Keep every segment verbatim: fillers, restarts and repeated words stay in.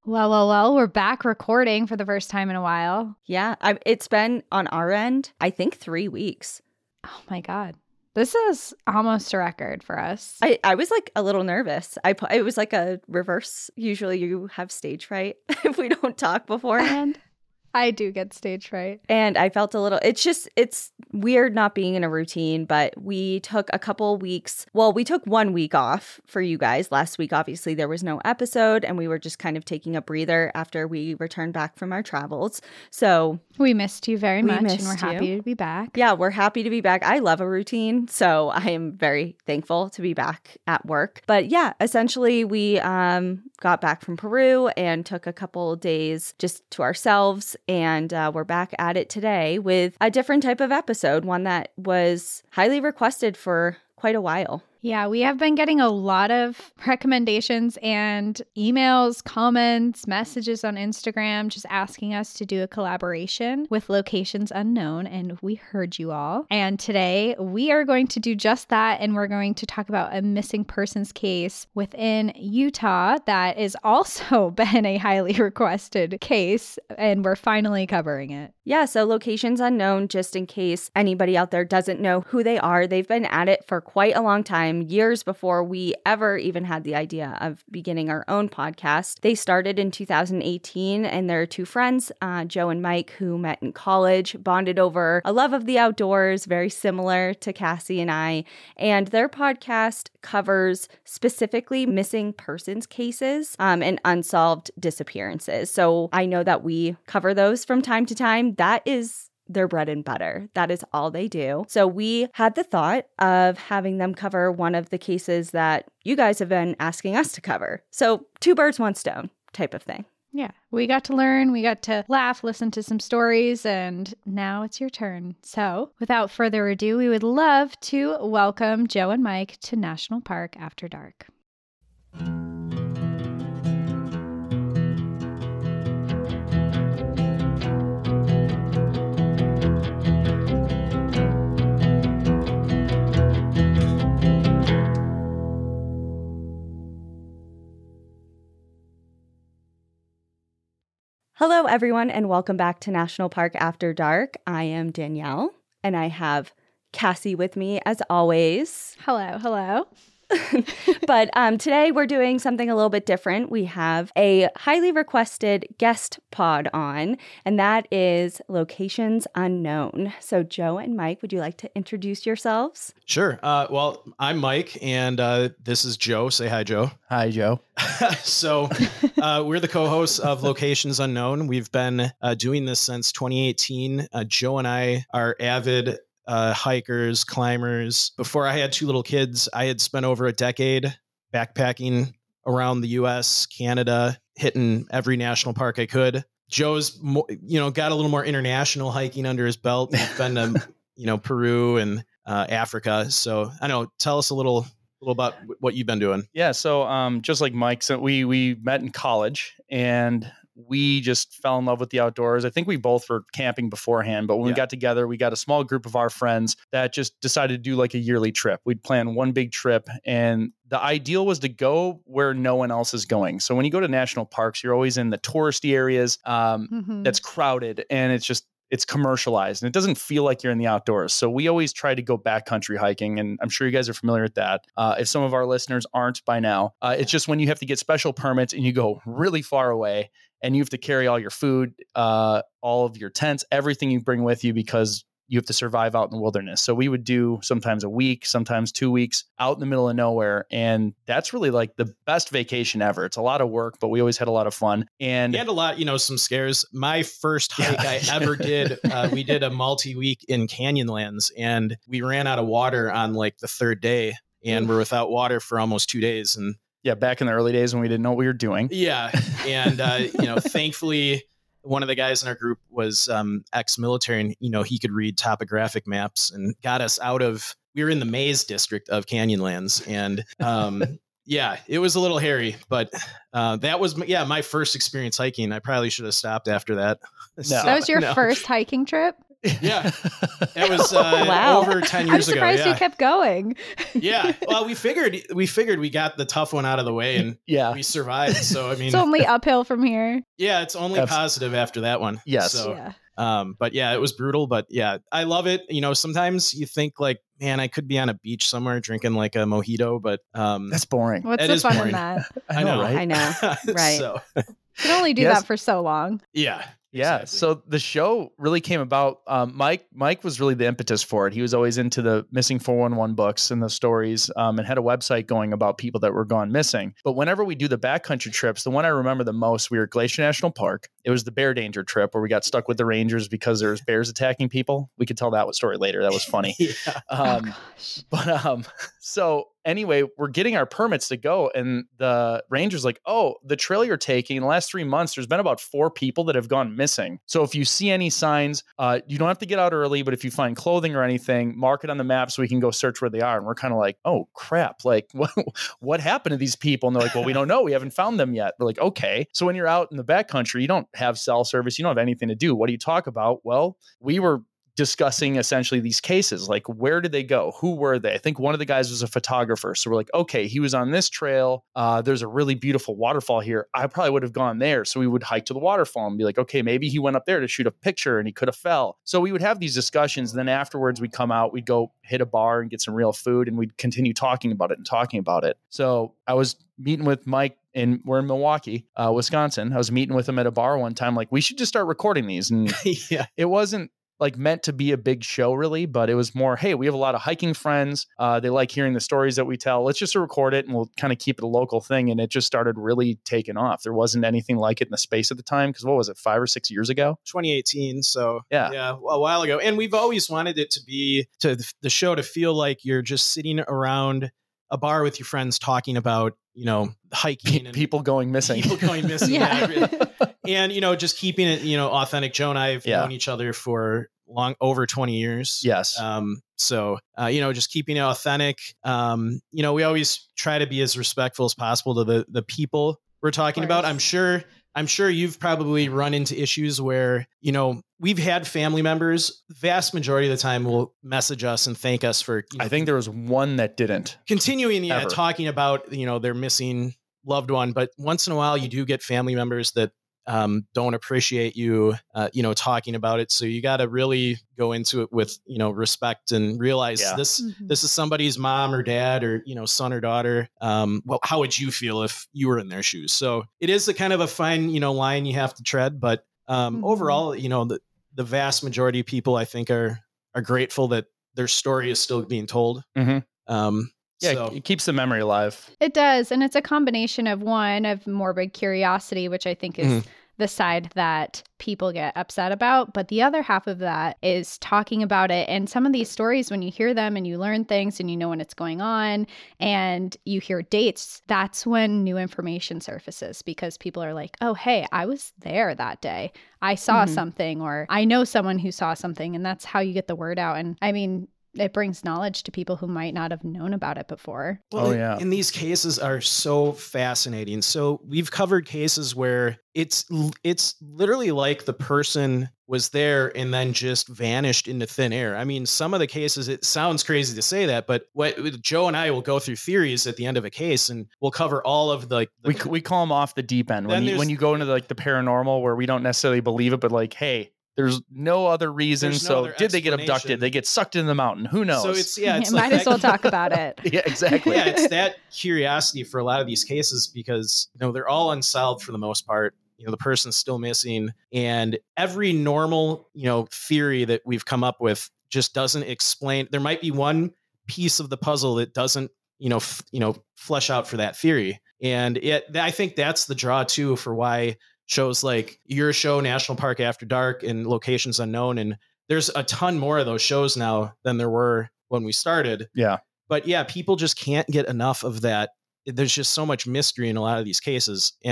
Well, well, well, we're back recording for the first time in a while. Yeah, I, it's been on our end, I think three weeks. Oh my God. This is almost a record for us. I, I was like a little nervous. I It was like a reverse. Usually you have stage fright if we don't talk beforehand. I do get stage fright. And I felt a little, it's just, it's weird not being in a routine, but we took a couple weeks. Well, we took one week off for you guys. Last week, obviously, there was no episode and we were just kind of taking a breather after we returned back from our travels. So we missed you very we much and we're you. happy to be back. Yeah, we're happy to be back. I love a routine, so I am very thankful to be back at work. But yeah, essentially we um, got back from Peru and took a couple days just to ourselves. And uh, we're back at it today with a different type of episode, one that was highly requested for quite a while. Yeah, we have been getting a lot of recommendations and emails, comments, messages on Instagram just asking us to do a collaboration with Locations Unknown, and we heard you all. And today we are going to do just that, and we're going to talk about a missing persons case within Utah that is also been a highly requested case, and we're finally covering it. Yeah, so Locations Unknown, just in case anybody out there doesn't know who they are, they've been at it for quite a long time. Years before we ever even had the idea of beginning our own podcast. They started in two thousand eighteen, and they're two friends, uh, Joe and Mike, who met in college, bonded over a love of the outdoors, very similar to Cassie and I. And their podcast covers specifically missing persons cases um, and unsolved disappearances. So I know that we cover those from time to time. That is their bread and butter. That is all they do. So we had the thought of having them cover one of the cases that you guys have been asking us to cover. So two birds, one stone type of thing. Yeah, we got to learn, we got to laugh, listen to some stories, and now it's your turn. So without further ado, we would love to welcome Joe and Mike to National Park After Dark. Hello, everyone, and welcome back to National Park After Dark. I am Danielle, and I have Cassie with me as always. Hello, hello. But um, today we're doing something a little bit different. We have a highly requested guest pod on, and that is Locations Unknown. So Joe and Mike, would you like to introduce yourselves? Sure. Uh, well, I'm Mike, and uh, this is Joe. Say hi, Joe. Hi, Joe. So uh, we're the co-hosts of Locations Unknown. We've been uh, doing this since twenty eighteen. Uh, Joe and I are avid Uh, hikers, climbers. Before I had two little kids, I had spent over a decade backpacking around the U S, Canada, hitting every national park I could. Joe's, mo- you know, got a little more international hiking under his belt. He's been to, you know, Peru and uh, Africa. So I don't know, tell us a little, a little about what you've been doing. Yeah. So um, just like Mike, so we we met in college and we just fell in love with the outdoors. I think we both were camping beforehand, but when Yeah. we got together, we got a small group of our friends that just decided to do like a yearly trip. We'd plan one big trip, and the ideal was to go where no one else is going. So when you go to national parks, you're always in the touristy areas um, Mm-hmm. that's crowded, and it's just it's commercialized and it doesn't feel like you're in the outdoors. So we always try to go backcountry hiking. And I'm sure you guys are familiar with that. Uh, if some of our listeners aren't by now, uh, it's just when you have to get special permits and you go really far away and you have to carry all your food, uh, all of your tents, everything you bring with you because you have to survive out in the wilderness. So we would do sometimes a week, sometimes two weeks out in the middle of nowhere. And that's really like the best vacation ever. It's a lot of work, but we always had a lot of fun. And, And a lot, you know, some scares. My first hike Yeah. I ever did, uh, we did a multi-week in Canyonlands, and we ran out of water on like the third day, and we're without water for almost two days. And yeah, back in the early days when we didn't know what we were doing. yeah, and uh, you know, thankfully, one of the guys in our group was um, ex-military, and you know, he could read topographic maps and got us out of. We were in the Maze district of Canyonlands, and um, yeah, it was a little hairy, but uh, that was yeah my first experience hiking. I probably should have stopped after that. No. That was your no. first hiking trip? Yeah. That was uh, Wow. over ten I'm years ago. surprised Yeah. you kept going. Yeah. Well, we figured we figured we got the tough one out of the way and Yeah. we survived. So I mean, It's only uphill from here. yeah, it's only Abs- positive after that one. Yes. So, Yeah. um, but yeah, it was brutal. But yeah, I love it. You know, sometimes you think like, man, I could be on a beach somewhere drinking like a mojito, but um, That's boring. What's It the is fun boring. in that? I know, right? I know. Right. so You can only do Yes. that for so long. yeah. Yeah. Exactly. So the show really came about. Um, Mike Mike was really the impetus for it. He was always into the missing four one one books and the stories, um, and had a website going about people that were gone missing. But whenever we do the backcountry trips, the one I remember the most, we were at Glacier National Park. It was the bear danger trip where we got stuck with the rangers because there was bears attacking people. We could tell that story later. That was funny. yeah. Oh, Um, gosh. But um, so anyway, we're getting our permits to go, and the ranger's like, "Oh, the trail you're taking in the last three months, there's been about four people that have gone missing. So if you see any signs, uh, you don't have to get out early, but if you find clothing or anything, mark it on the map so we can go search where they are." And we're kind of like, "Oh crap! Like what? What happened to these people?" And they're like, "Well, we don't know. We haven't found them yet." We're like, "Okay." So when you're out in the backcountry, you don't have cell service, you don't have anything to do. What do you talk about? Well, we were discussing essentially these cases, like where did they go, who were they? I think one of the guys was a photographer, so we're like, okay, he was on this trail, uh there's a really beautiful waterfall here, I probably would have gone there. So we would hike to the waterfall and be like, okay, maybe he went up there to shoot a picture and he could have fell. So we would have these discussions, and then afterwards we'd come out, we'd go hit a bar and get some real food, and we'd continue talking about it and talking about it. So I was meeting with Mike, and we're in Milwaukee, uh, Wisconsin. I was meeting with him at a bar one time, like, we should just start recording these. And yeah. it wasn't like meant to be a big show really, but it was more, hey, we have a lot of hiking friends. Uh, they like hearing the stories that we tell. Let's just record it and we'll kind of keep it a local thing. And it just started really taking off. There wasn't anything like it in the space at the time. Cause what was it? Five or six years ago? twenty eighteen. So Yeah. yeah, a while ago. And we've always wanted it to be to the show to feel like you're just sitting around a bar with your friends talking about, you know, hiking and People going missing. people going missing. Yeah. Yeah, really. And, you know, just keeping it, you know, authentic. Joe and I have Yeah. known each other for long, over twenty years. Yes. Um, so, uh, you know, just keeping it authentic. Um, you know, we always try to be as respectful as possible to the, the people we're talking about. I'm sure, I'm sure you've probably run into issues where, you know, we've had family members, vast majority of the time will message us and thank us for, you know, I think there was one that didn't. continuing, yeah, Ever. talking about, you know, their missing loved one. But once in a while you do get family members that um, don't appreciate you, uh, you know, talking about it. So you got to really go into it with, you know, respect and realize Yeah. this, Mhm. this is somebody's mom or dad or, you know, son or daughter. Um, well, how would you feel if you were in their shoes? So it is a kind of a fine, you know, line you have to tread. But um, Mhm. overall, you know, the, the vast majority of people I think are, are grateful that their story is still being told. Mhm. Um, Yeah. so- It keeps the memory alive. It does. And it's a combination of one, of morbid curiosity, which I think is Mhm. the side that people get upset about. But the other half of that is talking about it. And some of these stories, when you hear them and you learn things and you know when it's going on and you hear dates, that's when new information surfaces, because people are like, oh, hey, I was there that day. I saw Mhm. something, or I know someone who saw something. And that's how you get the word out. And I mean, it brings knowledge to people who might not have known about it before. Well, Oh, and- yeah. And these cases are so fascinating. So we've covered cases where it's it's literally like the person was there and then just vanished into thin air. I mean, some of the cases, it sounds crazy to say that, but what Joe and I will go through theories at the end of a case, and we'll cover all of the. the We, we call them off the deep end. When Then you, there's- when you go into the, like the paranormal where we don't necessarily believe it, but like, hey, there's no other reason. There's no So other did they get abducted? explanation. They get sucked into the mountain. Who knows? So it's yeah, it's Might like as well that- talk about it. yeah, exactly. yeah, it's that curiosity for a lot of these cases because you know they're all unsolved for the most part. You know, the person's still missing, and every normal you know theory that we've come up with just doesn't explain. There might be one piece of the puzzle that doesn't you know f- you know flesh out for that theory, and it. I think that's the draw too for why shows like your show, National Park After Dark, and Locations Unknown, and there's a ton more of those shows now than there were when we started. Yeah. But yeah, people just can't get enough of that. There's just so much mystery in a lot of these cases. And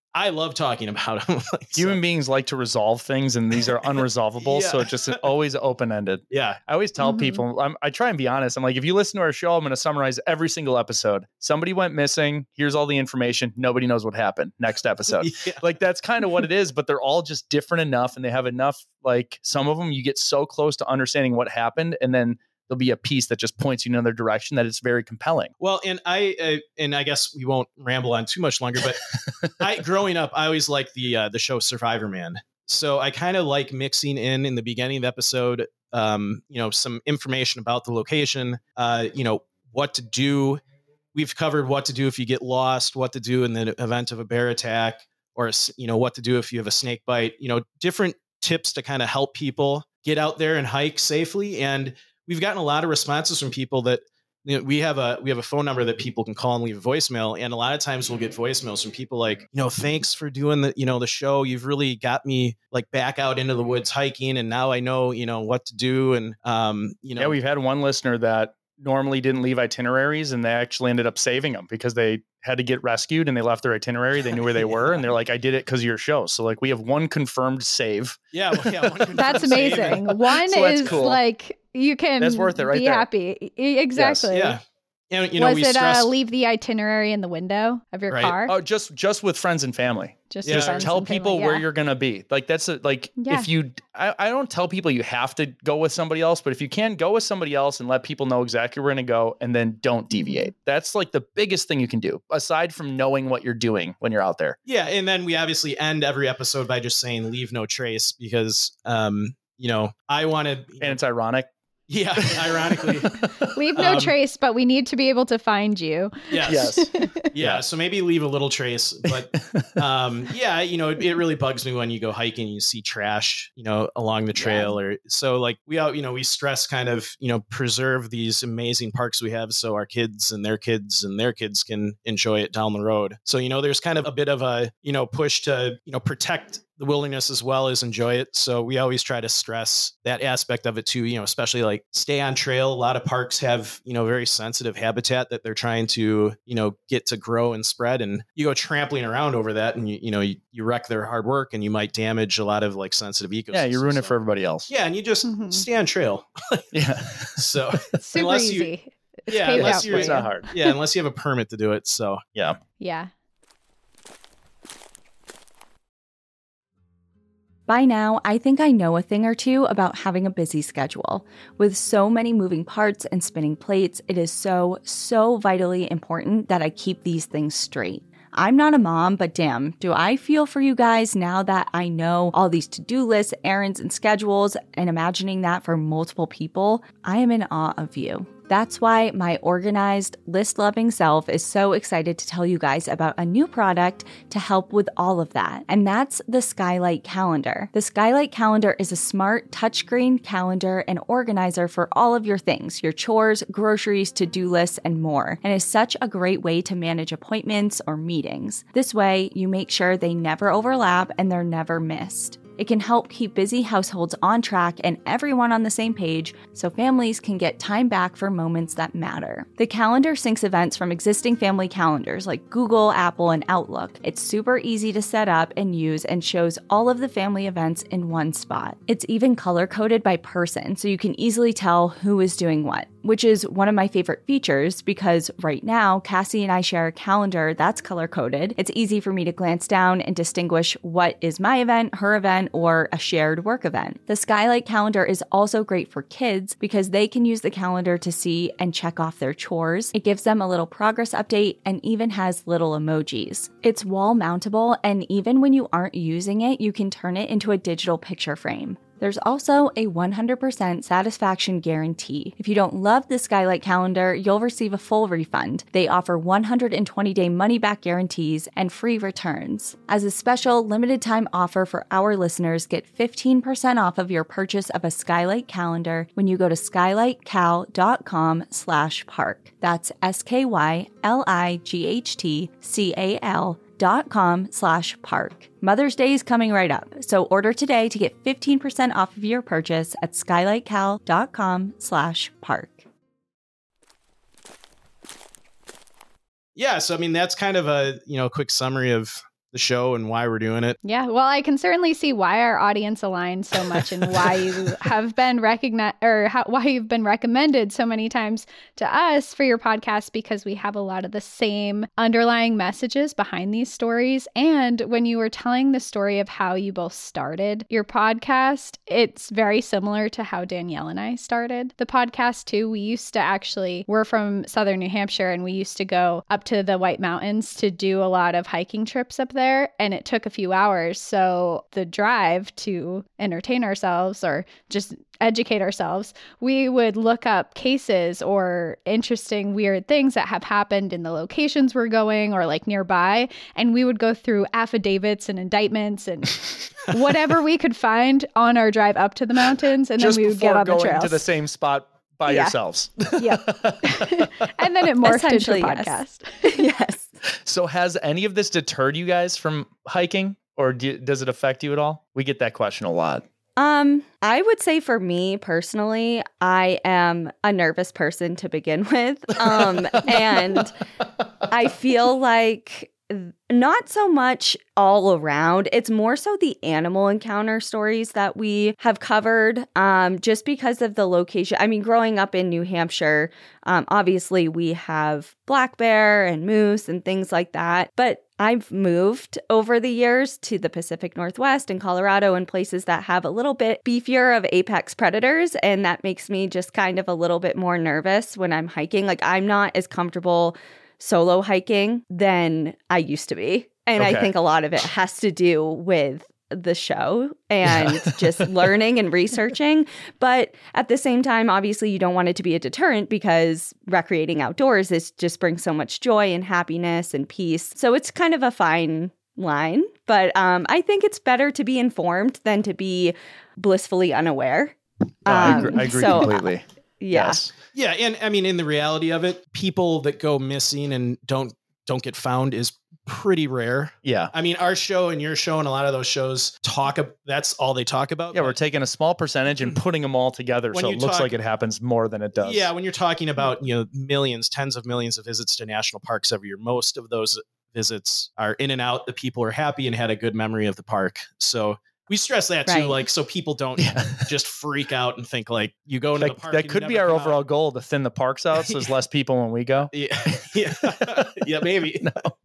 I love talking about them. Like, Human so. beings like to resolve things, and these are unresolvable. Yeah. So it's just always open ended. Yeah. I always tell Mhm. people, I'm, I try and be honest. I'm like, if you listen to our show, I'm going to summarize every single episode. Somebody went missing. Here's all the information. Nobody knows what happened. Next episode. Yeah. Like, that's kind of what it is, but they're all just different enough, and they have enough, like some of them you get so close to understanding what happened, and then there'll be a piece that just points you in another direction that it's very compelling. Well, and I uh, and I guess we won't ramble on too much longer, but I growing up, I always liked the uh, the show Survivor Man. So I kind of like mixing in in the beginning of the episode, um, you know, some information about the location, uh, you know, what to do. We've covered what to do if you get lost, what to do in the event of a bear attack, or, you know, what to do if you have a snake bite, you know, different tips to kind of help people get out there and hike safely. And we've gotten a lot of responses from people that, you know, we have a we have a phone number that people can call and leave a voicemail. And a lot of times we'll get voicemails from people like, you know, thanks for doing the, you know, the show. You've really got me like back out into the woods hiking. And now I know, you know, what to do. And, um, you know, Yeah, we've had one listener that normally didn't leave itineraries, and they actually ended up saving them because they had to get rescued and they left their itinerary. They knew where they were, and they're like, I did it because of your show. So like, we have one confirmed save. yeah, well, yeah one That's confirmed save amazing. and- One So that's is cool. like you can That's worth it right be there. happy. E- Exactly. yeah. And, you know, Was we it stress, uh, leave the itinerary in the window of your Right. car? Oh, just just with friends and family. Just yeah, your just friends Tell and family, people where yeah. you're going to be. Like, that's a, like, Yeah. if you, I, I don't tell people you have to go with somebody else, but if you can, go with somebody else and let people know exactly where you're going to go, and then don't deviate. That's like the biggest thing you can do, aside from knowing what you're doing when you're out there. yeah. And then we obviously end every episode by just saying leave no trace because, um, you know, I want to, And it's ironic. yeah, ironically, Leave no Um, trace, but we need to be able to find you. yes. Yes. Yeah, so maybe leave a little trace, but um, yeah, you know, it, it really bugs me when you go hiking and you see trash, you know, along the trail, or so like we all, you know, we stress kind of, you know, preserve these amazing parks we have so our kids and their kids and their kids can enjoy it down the road. So, you know, there's kind of a bit of a, you know, push to, you know, protect the wilderness as well as enjoy it. So we always try to stress that aspect of it too, you know, especially like stay on trail. A lot of parks have, you know, very sensitive habitat that they're trying to, you know, get to grow and spread. And you go trampling around over that and you, you know, you, you wreck their hard work and you might damage a lot of like sensitive ecosystems. Yeah, you ruin it So- for everybody else. Yeah. And you just Mhm. stay on trail. Yeah. So Super Unless you- easy. It's yeah, paved unless out you're- for It's you. not hard. yeah, unless you have a permit to do it. So Yeah. Yeah. By now, I think I know a thing or two about having a busy schedule. With so many moving parts and spinning plates, it is so, so vitally important that I keep these things straight. I'm not a mom, but damn, do I feel for you guys now that I know all these to-do lists, errands, and schedules, and imagining that for multiple people. I am in awe of you. That's why my organized, list-loving self is so excited to tell you guys about a new product to help with all of that. And that's the Skylight Calendar. The Skylight Calendar is a smart touchscreen calendar and organizer for all of your things, your chores, groceries, to-do lists, and more. And is such a great way to manage appointments or meetings. This way, you make sure they never overlap and they're never missed. It can help keep busy households on track and everyone on the same page so families can get time back for moments that matter. The calendar syncs events from existing family calendars like Google, Apple, and Outlook. It's super easy to set up and use and shows all of the family events in one spot. It's even color-coded by person so you can easily tell who is doing what, which is one of my favorite features because right now, Cassie and I share a calendar that's color-coded. It's easy for me to glance down and distinguish what is my event, her event, or a shared work event. The Skylight Calendar is also great for kids because they can use the calendar to see and check off their chores. It gives them a little progress update and even has little emojis. It's wall mountable, and even when you aren't using it, you can turn it into a digital picture frame. There's also a one hundred percent satisfaction guarantee. If you don't love the Skylight Calendar, you'll receive a full refund. They offer one hundred twenty day money-back guarantees and free returns. As a special limited-time offer for our listeners, get fifteen percent off of your purchase of a Skylight Calendar when you go to skylightcal.com slash park. That's S-K-Y-L-I-G-H-T-C-A-L dot com slash park. Mother's Day is coming right up, so order today to get fifteen percent off of your purchase at skylightcal.com slash park. yeah, so I mean that's kind of a, you know, quick summary of the show and why we're doing it. Yeah, well, I can certainly see why our audience aligns so much and why you have been recognized or how, why you've been recommended so many times to us for your podcast, because we have a lot of the same underlying messages behind these stories. And when you were telling the story of how you both started your podcast, it's very similar to how Danielle and I started the podcast too. We used to actually, we're from Southern New Hampshire, and we used to go up to the White Mountains to do a lot of hiking trips up there, and it took a few hours. So the drive to entertain ourselves or just educate ourselves, we would look up cases or interesting weird things that have happened in the locations we're going or like nearby, and we would go through affidavits and indictments and whatever we could find on our drive up to the mountains, and Just then we would get on the going trails to the same spot by Yeah. yourselves. Yep. And then it morphed into a Essentially, podcast. yes. Yes. So has any of this deterred you guys from hiking, or do, does it affect you at all? We get that question a lot. Um, I would say for me personally, I am a nervous person to begin with. Um, and I feel like not so much all around. It's more so the animal encounter stories that we have covered, um, just because of the location. I mean, growing up in New Hampshire, um, obviously we have black bear and moose and things like that. But I've moved over the years to the Pacific Northwest and Colorado and places that have a little bit beefier of apex predators. And that makes me just kind of a little bit more nervous when I'm hiking. Like, I'm not as comfortable solo hiking than I used to be. And Okay. I think a lot of it has to do with the show and just learning and researching. But at the same time, obviously, you don't want it to be a deterrent, because recreating outdoors is just brings so much joy and happiness and peace. So it's kind of a fine line. But um, I think it's better to be informed than to be blissfully unaware. No, I Um, agree, I agree so, completely. Yeah. Yes. Yeah, and I mean, in the reality of it, people that go missing and don't don't get found is pretty rare. Yeah. I mean, our show and your show and a lot of those shows talk. ab- That's all they talk about. Yeah, but- we're taking a small percentage and putting them all together, When so you it looks talk- like it happens more than it does. Yeah, when you're talking about, you know, millions, tens of millions of visits to national parks every year, most of those visits are in and out. The people are happy and had a good memory of the park. So we stress that too, Right. like, so people don't Yeah. just freak out and think like you go into That, the park. that and you could be never our come overall out. goal, to thin the parks out so there's less people when we go. Yeah, yeah, yeah, maybe.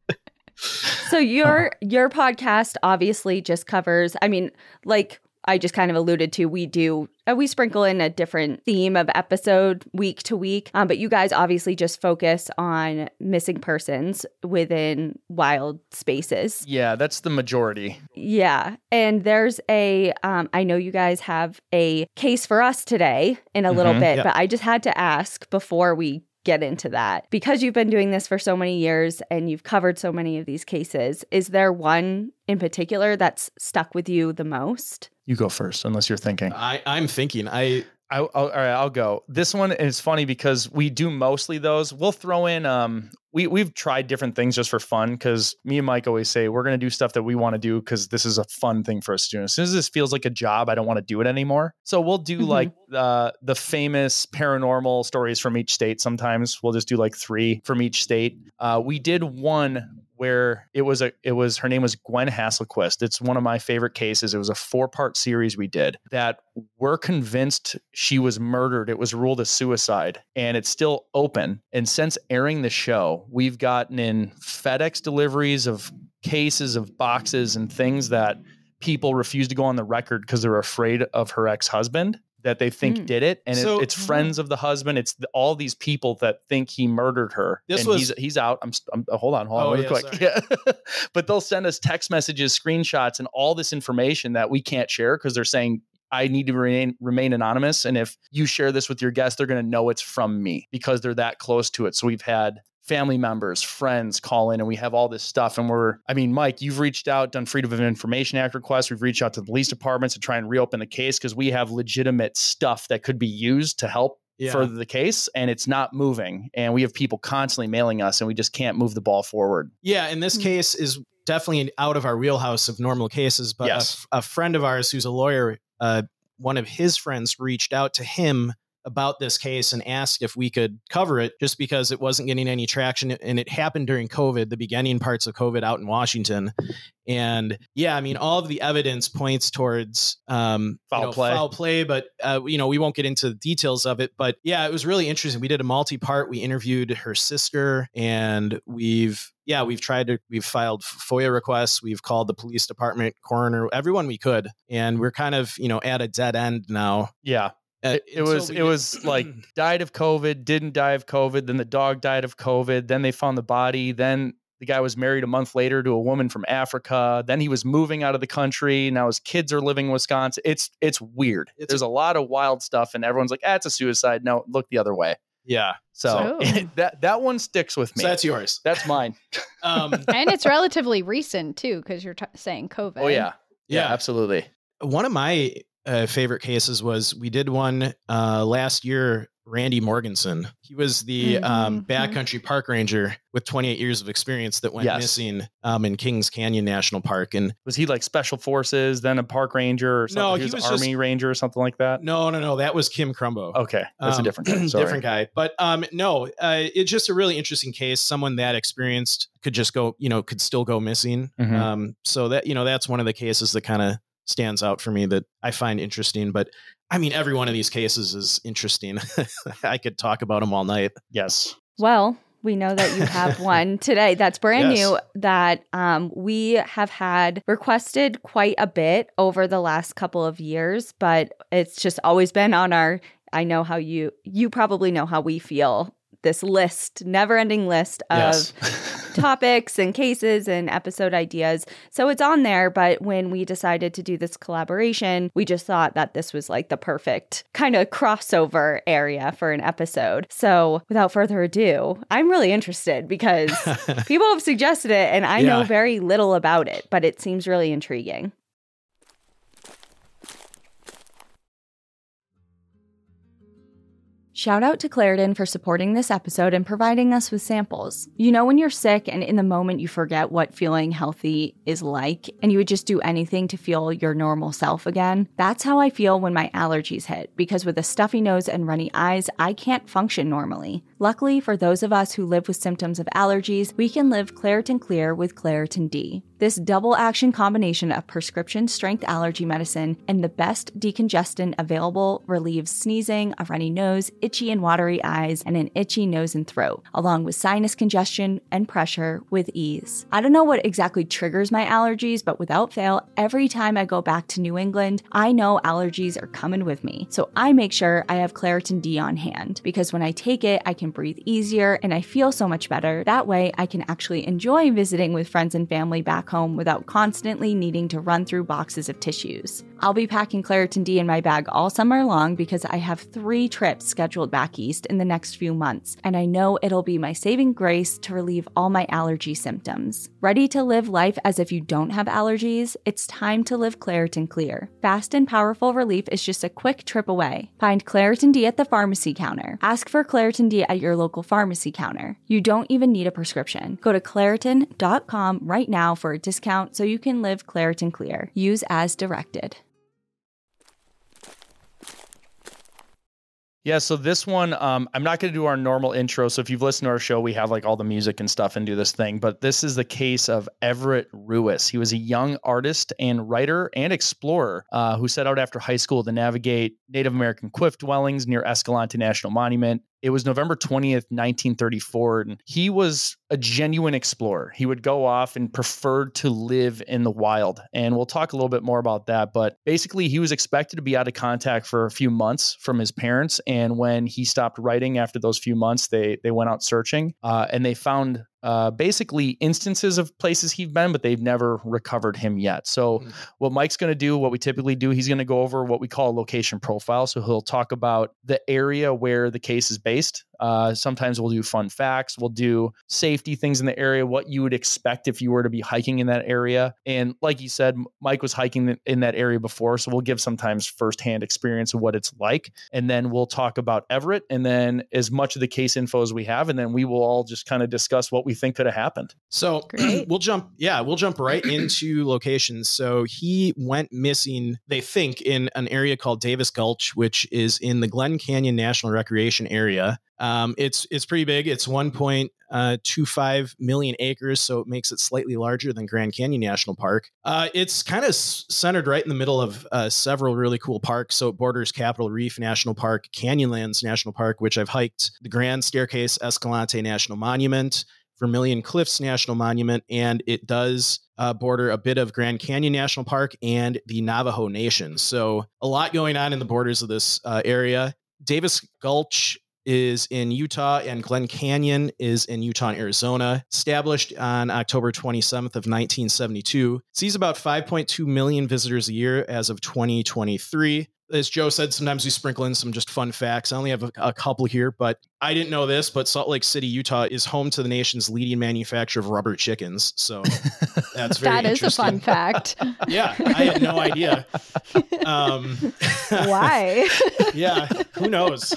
So your your podcast obviously just covers, I mean, like I just kind of alluded to, we do, uh, we sprinkle in a different theme of episode week to week. Um, but you guys obviously just focus on missing persons within wild spaces. Yeah, that's the majority. Yeah. And there's a, um, I know you guys have a case for us today in a little Mhm. bit, Yep. but I just had to ask before we get into that, because you've been doing this for so many years and you've covered so many of these cases, is there one in particular that's stuck with you the most? You go first, unless you're thinking. I, I'm thinking. I I, I'll, all right, I'll go. This one is funny because we do mostly those. We'll throw in, um, we, we've tried different things just for fun, because me and Mike always say we're going to do stuff that we want to do because this is a fun thing for us to do. As soon as this feels like a job, I don't want to do it anymore. So we'll do Mhm. like uh, the famous paranormal stories from each state. Sometimes we'll just do like three from each state. Uh, we did one where it was a it was her name was Gwen Hasselquist. It's one of my favorite cases. It was a four-part series we did that we're convinced she was murdered. It was ruled a suicide, and it's still open. And since airing the show, we've gotten in FedEx deliveries of cases of boxes and things that people refuse to go on the record because they're afraid of her ex-husband that they think Mm. did it. And So- it, it's friends of the husband. It's the, all these people that think he murdered her. This and was- he's, he's out. I'm, st- I'm oh, hold on, hold on Oh, really yeah, quick. sorry. Yeah. But they'll send us text messages, screenshots, and all this information that we can't share because they're saying, I need to remain remain anonymous. And if you share this with your guests, they're going to know it's from me because they're that close to it. So we've had family members, friends call in, and we have all this stuff. And we're, I mean, Mike, you've reached out, done Freedom of Information Act requests. We've reached out to the police departments to try and reopen the case because we have legitimate stuff that could be used to help Yeah. further the case, and it's not moving. And we have people constantly mailing us, and we just can't move the ball forward. Yeah, and this Mhm. case is definitely out of our wheelhouse of normal cases. But a Yes. f- a, friend of ours who's a lawyer, uh, one of his friends reached out to him about this case and asked if we could cover it just because it wasn't getting any traction. And it happened during COVID, the beginning parts of COVID out in Washington. And yeah, I mean, all of the evidence points towards um, foul you know, play, foul play, but uh, you know, we won't get into the details of it. But yeah, it was really interesting. We did a multi-part. We interviewed her sister, and we've yeah, we've tried to we've filed FOIA requests. We've called the police department, coroner, everyone we could, and we're kind of you know at a dead end now. Yeah. Uh, It, it was it was like died of COVID, didn't die of COVID, then the dog died of COVID, then they found the body, then the guy was married a month later to a woman from Africa, then he was moving out of the country, now his kids are living in Wisconsin. It's it's weird. It's There's a, a lot of wild stuff, and everyone's like, ah, it's a suicide. No, look the other way. Yeah. So Oh. that that one sticks with me. So that's yours. That's mine. Um, And it's relatively recent too, because you're t- saying COVID. Oh yeah. yeah, Yeah. absolutely. one of my uh, favorite cases was we did one uh, last year. Randy Morganson. He was the Mhm, um, mhm. backcountry park ranger with twenty-eight years of experience that went Yes. missing um, in Kings Canyon National Park. And Was he like special forces, then a park ranger, or something? No, he he was, was army just- ranger or something like that. no, no, no, that was Kim Crumbo. Okay, that's Um, a different guy. Sorry. different guy. But um, no, uh, it's just a really interesting case. Someone that experienced could just go, you know, could still go missing. Mhm. Um, so that, you know, that's one of the cases that kind of stands out for me that I find interesting. But I mean, every one of these cases is interesting. I could talk about them all night. Yes. Well, we know that you have one today that's brand Yes. new that um, we have had requested quite a bit over the last couple of years, but it's just always been on our, I know how you, you probably know how we feel, this list, never-ending list of Yes. topics and cases and episode ideas. So it's on there, but when we decided to do this collaboration, we just thought that this was like the perfect kind of crossover area for an episode. So without further ado, I'm really interested because people have suggested it and I know Yeah. very little about it, but it seems really intriguing. Shout out to Claritin for supporting this episode and providing us with samples. You know when you're sick and in the moment you forget what feeling healthy is like and you would just do anything to feel your normal self again? That's how I feel when my allergies hit, because with a stuffy nose and runny eyes, I can't function normally. Luckily, for those of us who live with symptoms of allergies, we can live Claritin Clear with Claritin D. This double action combination of prescription strength allergy medicine and the best decongestant available relieves sneezing, a runny nose, itchy and watery eyes, and an itchy nose and throat, along with sinus congestion and pressure with ease. I don't know what exactly triggers my allergies, but without fail, every time I go back to New England, I know allergies are coming with me. So I make sure I have Claritin D on hand, because when I take it, I can breathe easier and I feel so much better. That way, I can actually enjoy visiting with friends and family back home without constantly needing to run through boxes of tissues. I'll be packing Claritin D in my bag all summer long because I have three trips scheduled back east in the next few months, and I know it'll be my saving grace to relieve all my allergy symptoms. Ready to live life as if you don't have allergies? It's time to live Claritin Clear. Fast and powerful relief is just a quick trip away. Find Claritin D at the pharmacy counter. Ask for Claritin D at your local pharmacy counter. You don't even need a prescription. Go to Claritin dot com right now for a discount so you can live Claritin Clear. Use as directed. Yeah, so this one, um, I'm not going to do our normal intro. So if you've listened to our show, we have like all the music and stuff and do this thing. But this is the case of Everett Ruiz. He was a young artist and writer and explorer uh, who set out after high school to navigate Native American cliff dwellings near Escalante National Monument. It was November twentieth, nineteen thirty-four, and he was a genuine explorer. He would go off and preferred to live in the wild. And we'll talk a little bit more about that. But basically, he was expected to be out of contact for a few months from his parents. And when he stopped writing after those few months, they they went out searching uh, and they found Uh, basically instances of places he's been, but they've never recovered him yet. So mm-hmm. what Mike's going to do, what we typically do, he's going to go over what we call a location profile. So he'll talk about the area where the case is based, Uh, sometimes we'll do fun facts. We'll do safety things in the area, what you would expect if you were to be hiking in that area. And like you said, Mike was hiking in that area before, so we'll give sometimes firsthand experience of what it's like. And then we'll talk about Everett and then as much of the case info as we have. And then we will all just kind of discuss what we think could have happened. So we'll jump. Yeah, we'll jump right into locations. So he went missing, they think, in an area called Davis Gulch, which is in the Glen Canyon National Recreation Area. Um, it's it's pretty big. It's one point two five million acres, so it makes it slightly larger than Grand Canyon National Park. Uh, it's kind of s- centered right in the middle of uh, several really cool parks. So it borders Capitol Reef National Park, Canyonlands National Park, which I've hiked, the Grand Staircase Escalante National Monument, Vermilion Cliffs National Monument, and it does uh, border a bit of Grand Canyon National Park and the Navajo Nation. So a lot going on in the borders of this uh, area. Davis Gulch is in Utah, and Glen Canyon is in Utah and Arizona. Established on October twenty-seventh of nineteen seventy-two, sees about five point two million visitors a year as of twenty twenty-three. As Joe said, sometimes we sprinkle in some just fun facts. I only have a, a couple here, but I didn't know this, but Salt Lake City, Utah is home to the nation's leading manufacturer of rubber chickens. So that's very That is a fun fact. Yeah, I had no idea. Um, Why? Yeah, who knows?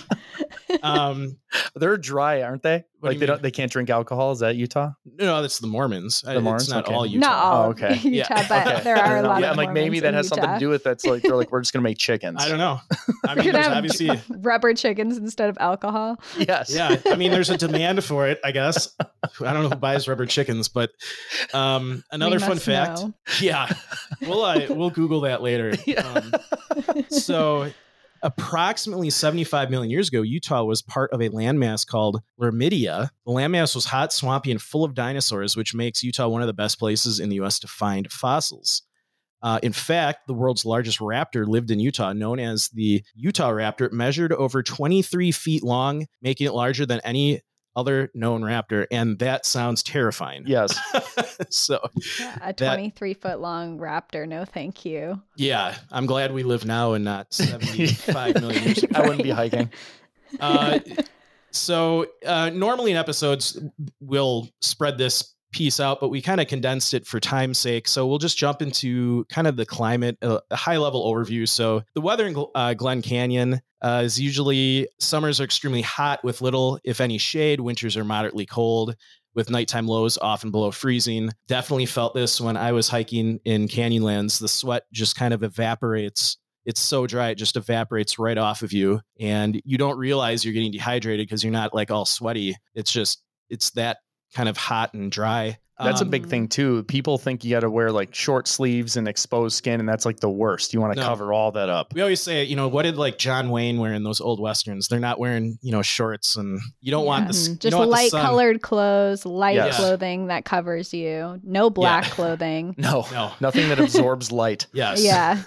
Um, They're dry, aren't they? What do Like you they mean? don't, they can't drink alcohol. Is that Utah? No, that's the Mormons. The Mormons? It's not Okay. all Utah. Not all Oh, okay. Utah, Yeah, but okay. there are a lot Yeah, of I'm like maybe Mormons that in has something Utah. to do with that's like they're like we're just gonna make chickens. I don't know. I We're mean, gonna there's have obviously, rubber chickens instead of alcohol. Yes. yeah. I mean, there's a demand for it, I guess. I don't know who buys rubber chickens, but um, another We fun must fact. know. Yeah, we'll uh, we'll Google that later. Um, so. Approximately seventy-five million years ago, Utah was part of a landmass called Lermidia. The landmass was hot, swampy, and full of dinosaurs, which makes Utah one of the best places in the U S to find fossils. Uh, in fact, the world's largest raptor lived in Utah, known as the Utah raptor. It measured over twenty-three feet long, making it larger than any other known raptor. And that sounds terrifying. Yes. So, Yeah, a twenty-three foot long raptor. No, thank you. yeah, I'm glad we live now and not seventy-five million years ago. I wouldn't be hiking. Uh, so uh, normally in episodes, we'll spread this piece out, but we kind of condensed it for time's sake. So we'll just jump into kind of the climate, a, a high level overview. So the weather in uh, Glen Canyon uh, is usually summers are extremely hot with little, if any, shade. Winters are moderately cold with nighttime lows often below freezing. Definitely felt this when I was hiking in Canyonlands. The sweat just kind of evaporates. It's so dry, it just evaporates right off of you. And you don't realize you're getting dehydrated because you're not like all sweaty. It's just, it's that kind of hot and dry. That's Um, a big thing too. People think you got to wear like short sleeves and exposed skin, and that's like the worst. You want to No. cover all that up. We always say, you know, what did like John Wayne wear in those old Westerns? They're not wearing, you know, shorts, and you don't want this. Mhm. Just light colored clothes, light Yes. clothing that covers you. No black Yeah. clothing. No, No. nothing that absorbs light. Yes. Yeah.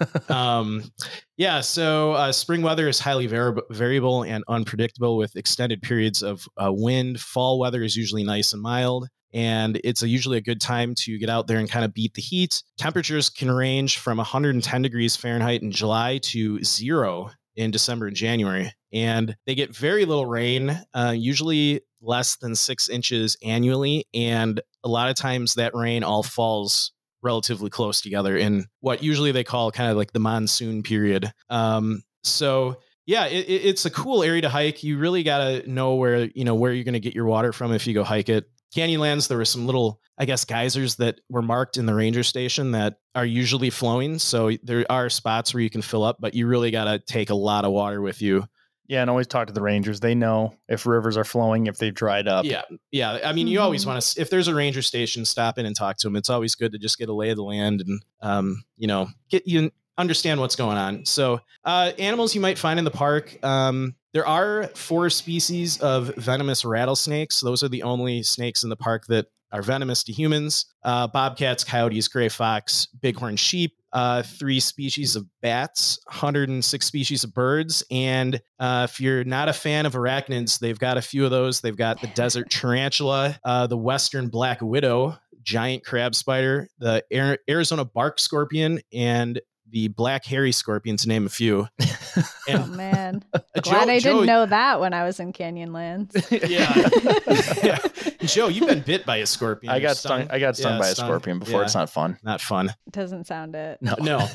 um, yeah. So uh, spring weather is highly vari- variable and unpredictable with extended periods of uh, wind. Fall weather is usually nice and mild. And it's a, usually a good time to get out there and kind of beat the heat. Temperatures can range from one hundred ten degrees Fahrenheit in July to zero in December and January. And they get very little rain, uh, usually less than six inches annually. And a lot of times that rain all falls relatively close together in what usually they call kind of like the monsoon period. Um, so yeah, it, it's a cool area to hike. You really got to know where, you know, where you're going to get your water from if you go hike it. Canyonlands, there were some little, I guess, geysers that were marked in the ranger station that are usually flowing. So there are spots where you can fill up, but you really got to take a lot of water with you. Yeah, and always talk to the rangers. They know if rivers are flowing, if they've dried up. Yeah. Yeah. I mean, you always Mhm. want to, if there's a ranger station, stop in and talk to them. It's always good to just get a lay of the land and, um, you know, get you understand what's going on. So uh, animals you might find in the park. Um, there are four species of venomous rattlesnakes. Those are the only snakes in the park that are venomous to humans. Uh, bobcats, coyotes, gray fox, bighorn sheep, uh, three species of bats, one hundred six species of birds. And uh, if you're not a fan of arachnids, they've got a few of those. They've got the desert tarantula, uh, the western black widow, giant crab spider, the Arizona bark scorpion, and the black hairy scorpion, to name a few. And oh man, uh, glad Joe, I Joe, didn't know that when I was in Canyonlands. Yeah. Yeah. Joe, you've been bit by a scorpion. I got stung. I got stung yeah, by stung. a scorpion before. Yeah. It's not fun. Not fun. Doesn't sound it. No. No.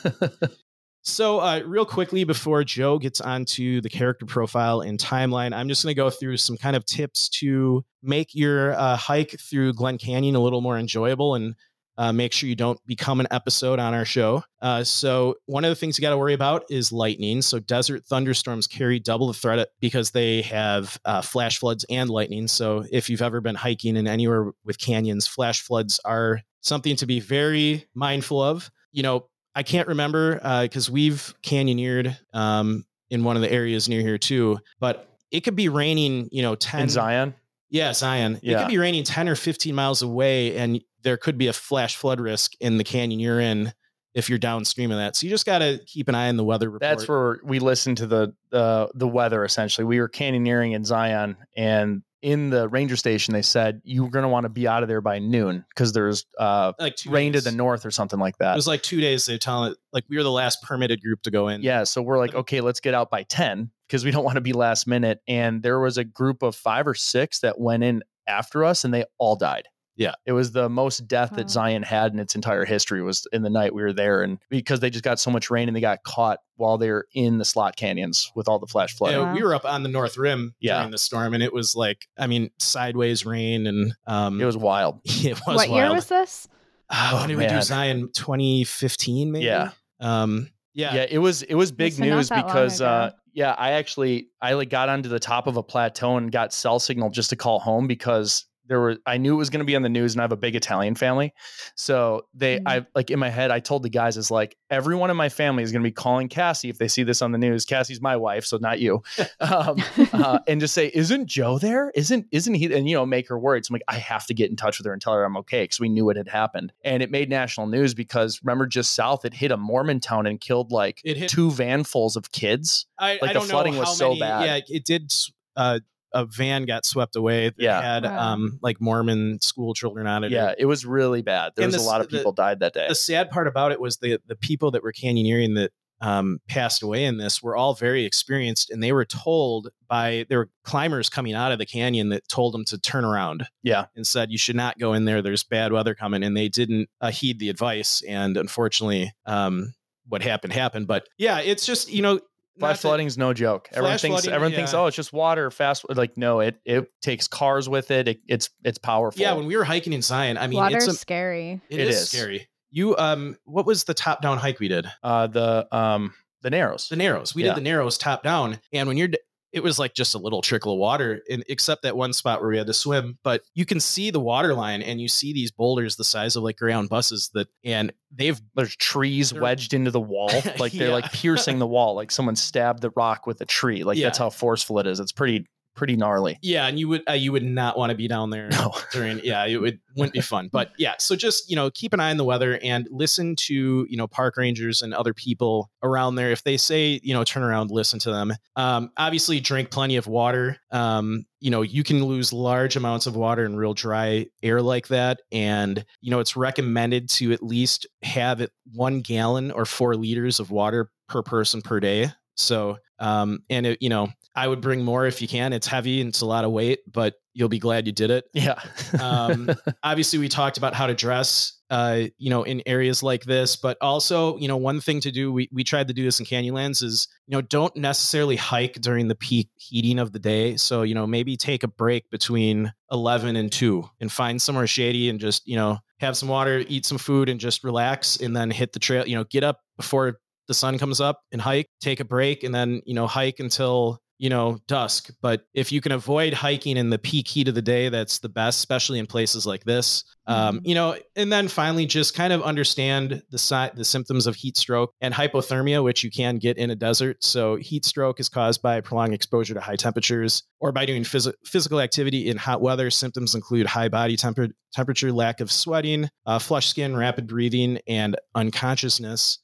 So uh, real quickly before Joe gets onto the character profile and timeline, I'm just going to go through some kind of tips to make your uh, hike through Glen Canyon a little more enjoyable and uh, make sure you don't become an episode on our show. Uh, so one of the things you got to worry about is lightning. So desert thunderstorms carry double the threat because they have uh, flash floods and lightning. So if you've ever been hiking in anywhere with canyons, flash floods are something to be very mindful of. You know, I can't remember because uh, we've canyoneered um, in one of the areas near here too, but it could be raining, you know, ten in Zion. Yeah, Zion. Yeah. It could be raining ten or fifteen miles away, and there could be a flash flood risk in the canyon you're in if you're downstream of that. So you just got to keep an eye on the weather report. That's where we listen to the uh, the weather. Essentially, we were canyoneering in Zion, and in the ranger station, they said you're going to want to be out of there by noon because there's uh, like rain days. to the north or something like that. It was like two days. They're telling it like we were the last permitted group to go in. Yeah, so we're like, okay, let's get out by ten because we don't want to be last minute. And there was a group of five or six that went in after us, and they all died. Yeah. It was the most death Wow. that Zion had in its entire history was in the night we were there. And because they just got so much rain and they got caught while they were in the slot canyons with all the flash flooding. Yeah, Wow. we were up on the North Rim Yeah. during the storm, and it was like, I mean, sideways rain, and um, It was wild. it was What wild. year was this? Uh, when Oh, did we do man. Zion? twenty fifteen, maybe. Yeah. Um. Yeah. Yeah, it was it was big So not news that long because ago. uh yeah, I actually I like got onto the top of a plateau and got cell signal just to call home because there were I knew it was going to be on the news and I have a big Italian family. So they Mhm. I like in my head I told the guys is like everyone in my family is going to be calling Cassie if they see this on the news. Cassie's my wife, so not you. um, uh, and just say, "Isn't Joe there? Isn't isn't he?" And you know, make her worried. So I'm like, I have to get in touch with her and tell her I'm okay because we knew it had happened. And it made national news because remember, just south, it hit a Mormon town and killed like It hit- two vanfuls of kids. I, Like, I the don't flooding know was how so many, bad. Yeah, it did. Uh, a van got swept away. That Yeah. had Wow. um like Mormon school children on it. Yeah, it was really bad. There And was the a lot s- of people died that day. The sad part about it was the the people that were canyoneering that um, passed away in this were all very experienced, and they were told by there were climbers coming out of the canyon that told them to turn around. Yeah. And said you should not go in there. There's bad weather coming, and they didn't uh, heed the advice. And unfortunately, um, what happened happened. But yeah, it's just you know. not Flash that- flooding's no joke. Everyone Flash thinks flooding, everyone thinks, yeah. oh, it's just water, fast. Like, no, it it takes cars with it. it it's it's powerful. Yeah, when we were hiking in Zion, I mean, Water's it's a, scary. it It is, is. scary. You um, what was the top down hike we did? uh, the um the Narrows. The Narrows. We Yeah. did the Narrows top down, and when you're, d- it was like just a little trickle of water, in, except that one spot where we had to swim. But you can see the water line, and you see these boulders the size of like Greyhound buses that, and they've There's trees They're- wedged into the wall, like they're Yeah. like piercing the wall, like someone stabbed the rock with a tree. Like Yeah. that's how forceful it is. It's pretty pretty gnarly. yeah, and you would uh, you would not want to be down there No. during yeah, it would wouldn't be fun. But yeah, so just you know keep an eye on the weather and listen to you know park rangers and other people around there. If they say you know turn around, listen to them. Um, obviously, drink plenty of water. Um, you know you can lose large amounts of water in real dry air like that, and you know it's recommended to at least have it one gallon or four liters of water per person per day. So, um, and it, you know, I would bring more if you can. It's heavy and it's a lot of weight, but you'll be glad you did it. Yeah. Um, obviously, we talked about how to dress, uh, you know, in areas like this, but also, you know, one thing to do, we, we tried to do this in Canyonlands is, you know, don't necessarily hike during the peak heating of the day. So, you know, maybe take a break between eleven and two and find somewhere shady and just, you know, have some water, eat some food and just relax and then hit the trail, you know, get up before the sun comes up and hike, take a break, and then, you know, hike until, you know, dusk. But if you can avoid hiking in the peak heat of the day, that's the best, especially in places like this. Um, you know, and then finally just kind of understand the si- the symptoms of heat stroke and hypothermia, which you can get in a desert. So heat stroke is caused by prolonged exposure to high temperatures or by doing phys- physical activity in hot weather. Symptoms include high body temper- temperature, lack of sweating, uh, flushed skin, rapid breathing, and unconsciousness.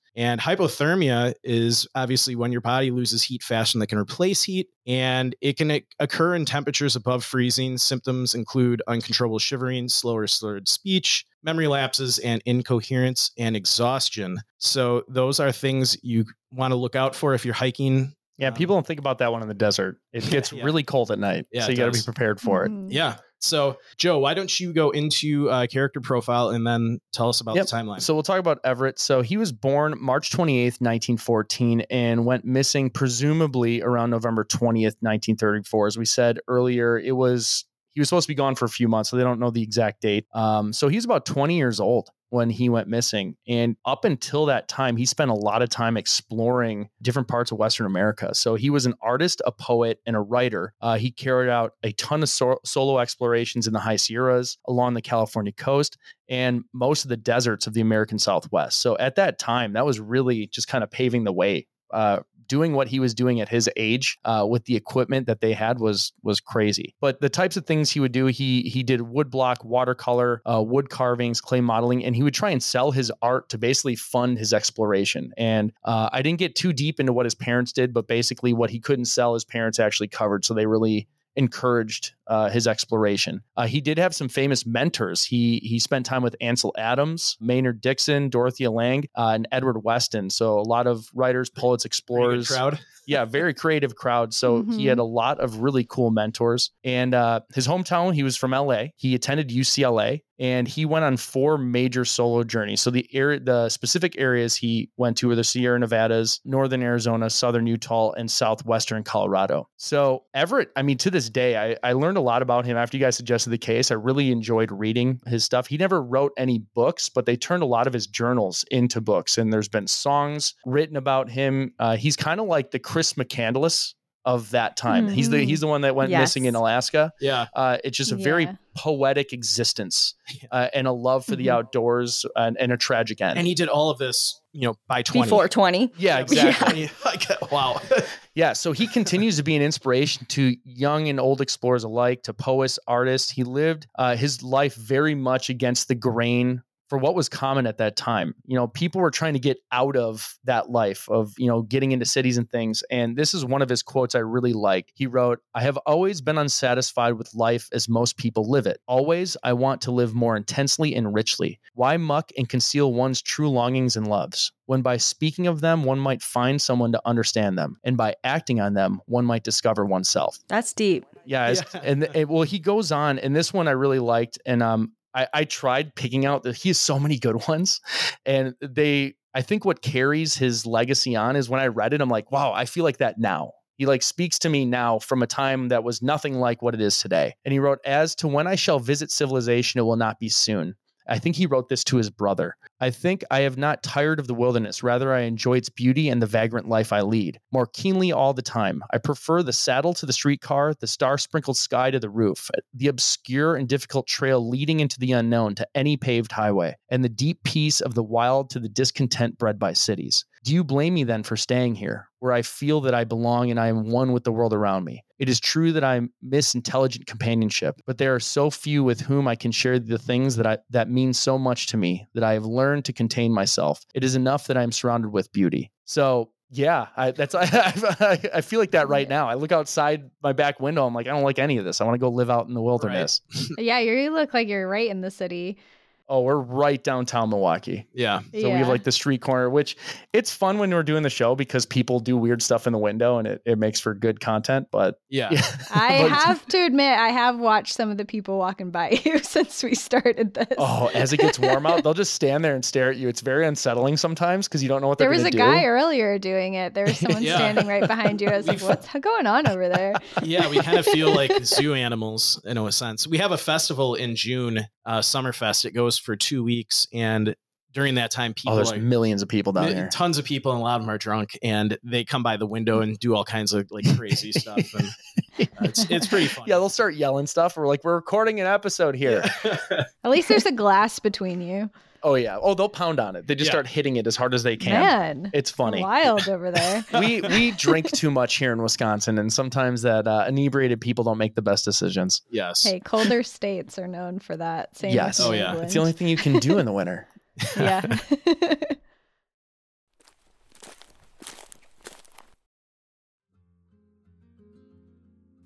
And hypothermia is obviously when your body loses heat faster than it can replace heat. And it can occur in temperatures above freezing. Symptoms include uncontrollable shivering, slower slurred speech, memory lapses, and incoherence and exhaustion. So those are things you want to look out for if you're hiking. Yeah, Um, people don't think about that one in the desert. It gets yeah. really cold at night, Yeah, so it you got to be does. prepared for it. Mhm. Yeah. So, Joe, why don't you go into uh, character profile and then tell us about Yep. the timeline? So we'll talk about Everett. So he was born March twenty-eighth, nineteen fourteen, and went missing presumably around November twentieth, nineteen thirty-four. As we said earlier, it was he was supposed to be gone for a few months, so they don't know the exact date. Um, so he's about twenty years old when he went missing. And up until that time, he spent a lot of time exploring different parts of Western America. So he was an artist, a poet, and a writer. Uh, he carried out a ton of so- solo explorations in the High Sierras, along the California coast, and most of the deserts of the American Southwest. So at that time, that was really just kind of paving the way. Uh, doing what he was doing at his age uh, with the equipment that they had was was crazy. But the types of things he would do, he he did woodblock, watercolor, uh, wood carvings, clay modeling, and he would try and sell his art to basically fund his exploration. And uh, I didn't get too deep into what his parents did, but basically what he couldn't sell, his parents actually covered. So they really encouraged uh, his exploration. Uh, he did have some famous mentors. He he spent time with Ansel Adams, Maynard Dixon, Dorothea Lange, uh, and Edward Weston. So a lot of writers, poets, explorers. Pretty good crowd. Yeah, very creative crowd. So Mhm. he had a lot of really cool mentors. And uh, his hometown, he was from L A. He attended U C L A, and he went on four major solo journeys. So the area, the specific areas he went to were the Sierra Nevadas, northern Arizona, southern Utah, and southwestern Colorado. So Everett, I mean, to this day, I, I learned a lot about him after you guys suggested the case. I really enjoyed reading his stuff. He never wrote any books, but they turned a lot of his journals into books. And there's been songs written about him. Uh, he's kind of like the Chris McCandless of that time. Mm. He's the he's the one that went Yes. missing in Alaska. Yeah. Uh, it's just a very Yeah. poetic existence uh, and a love for the Mhm. outdoors and, and a tragic end. And he did all of this, you know, by twenty. Before twenty. yeah, exactly. Like, wow. Yeah, so he continues to be an inspiration to young and old explorers alike, to poets, artists. He lived uh, his life very much against the grain for what was common at that time. You know, people were trying to get out of that life of, you know, getting into cities and things. And this is one of his quotes I really like. He wrote, "I have always been unsatisfied with life as most people live it. Always, I want to live more intensely and richly. Why muck and conceal one's true longings and loves, when by speaking of them, one might find someone to understand them, and by acting on them, one might discover oneself." That's deep. Yeah, as- Yeah. and, and well, he goes on, and this one I really liked, and um, I, I tried picking out that he has so many good ones, and they. I think what carries his legacy on is when I read it, I'm like, wow, I feel like that now. He like speaks to me now from a time that was nothing like what it is today. And he wrote, "As to when I shall visit civilization, it will not be soon." I think he wrote this to his brother. "I think I have not tired of the wilderness. Rather, I enjoy its beauty and the vagrant life I lead more keenly all the time. I prefer the saddle to the streetcar, the star-sprinkled sky to the roof, the obscure and difficult trail leading into the unknown to any paved highway, and the deep peace of the wild to the discontent bred by cities. Do you blame me then for staying here, where I feel that I belong and I am one with the world around me? It is true that I miss intelligent companionship, but there are so few with whom I can share the things that I that mean so much to me that I have learned to contain myself. It is enough that I am surrounded with beauty." So yeah, I, that's I, I, I feel like that right now. I look outside my back window. I'm like, I don't like any of this. I want to go live out in the wilderness. Yeah, you look like you're right in the city. Oh, we're right downtown Milwaukee. Yeah. So we have Yeah. like the street corner, which it's fun when we're doing the show because people do weird stuff in the window and it, it makes for good content. But Yeah. yeah. I But- have to admit, I have watched some of the people walking by you since we started this. Oh, as it gets warm out, they'll just stand there and stare at you. It's very unsettling sometimes because you don't know what there they're was a going to do. guy earlier doing it. There was someone Yeah. standing right behind you. I was like, what's going on over there? Yeah, we kind of feel like zoo animals in a sense. We have a festival in June, uh, Summerfest. It goes for two weeks. And during that time, people Oh, there's are millions of people down mi- here. tons of people, and a lot of them are drunk, and they come by the window and do all kinds of like crazy stuff. And uh, it's it's pretty fun. Yeah, they'll start yelling stuff. We're like, we're recording an episode here. At least there's a glass between you. Oh, yeah. Oh, they'll pound on it. They just Yeah. start hitting it as hard as they can. Man, It's funny. wild over there. we we drink too much here in Wisconsin, and sometimes that uh, inebriated people don't make the best decisions. Yes. Hey, colder states are known for that. Same Yes. with Oh, New yeah. England. It's the only thing you can do in the winter. Yeah.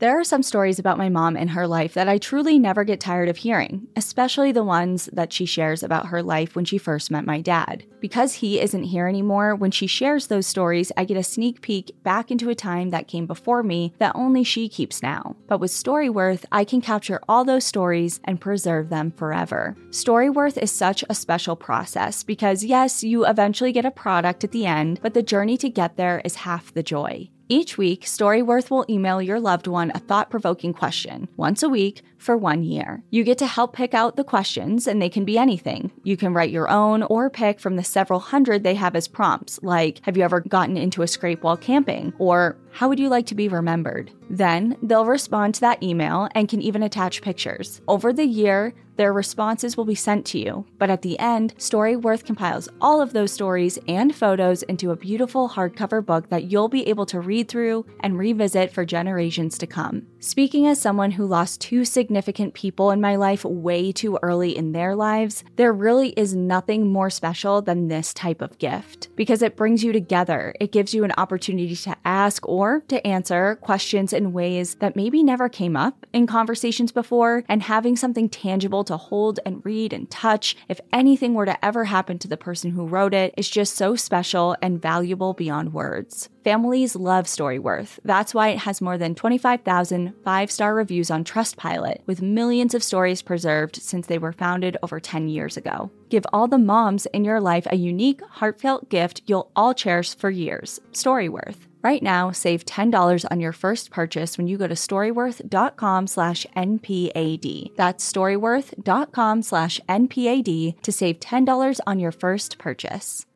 There are some stories about my mom and her life that I truly never get tired of hearing, especially the ones that she shares about her life when she first met my dad. Because he isn't here anymore, when she shares those stories, I get a sneak peek back into a time that came before me that only she keeps now. But with Storyworth, I can capture all those stories and preserve them forever. Storyworth is such a special process because yes, you eventually get a product at the end, but the journey to get there is half the joy. Each week, Storyworth will email your loved one a thought-provoking question, once a week, for one year. You get to help pick out the questions, and they can be anything. You can write your own or pick from the several hundred they have as prompts, like, have you ever gotten into a scrape while camping? Or, how would you like to be remembered? Then, they'll respond to that email and can even attach pictures. Over the year, their responses will be sent to you, but at the end, Storyworth compiles all of those stories and photos into a beautiful hardcover book that you'll be able to read through and revisit for generations to come. Speaking as someone who lost two significant people in my life way too early in their lives, there really is nothing more special than this type of gift, because it brings you together. It gives you an opportunity to ask or to answer questions in ways that maybe never came up in conversations before, and having something tangible to hold and read and touch if anything were to ever happen to the person who wrote it is just so special and valuable beyond words. Families love Storyworth. That's why it has more than twenty-five thousand five-star reviews on Trustpilot, with millions of stories preserved since they were founded over ten years ago. Give all the moms in your life a unique, heartfelt gift you'll all cherish for years. Storyworth. Right now, save ten dollars on your first purchase when you go to storyworth.com slash NPAD. That's storyworth.com slash NPAD to save ten dollars on your first purchase.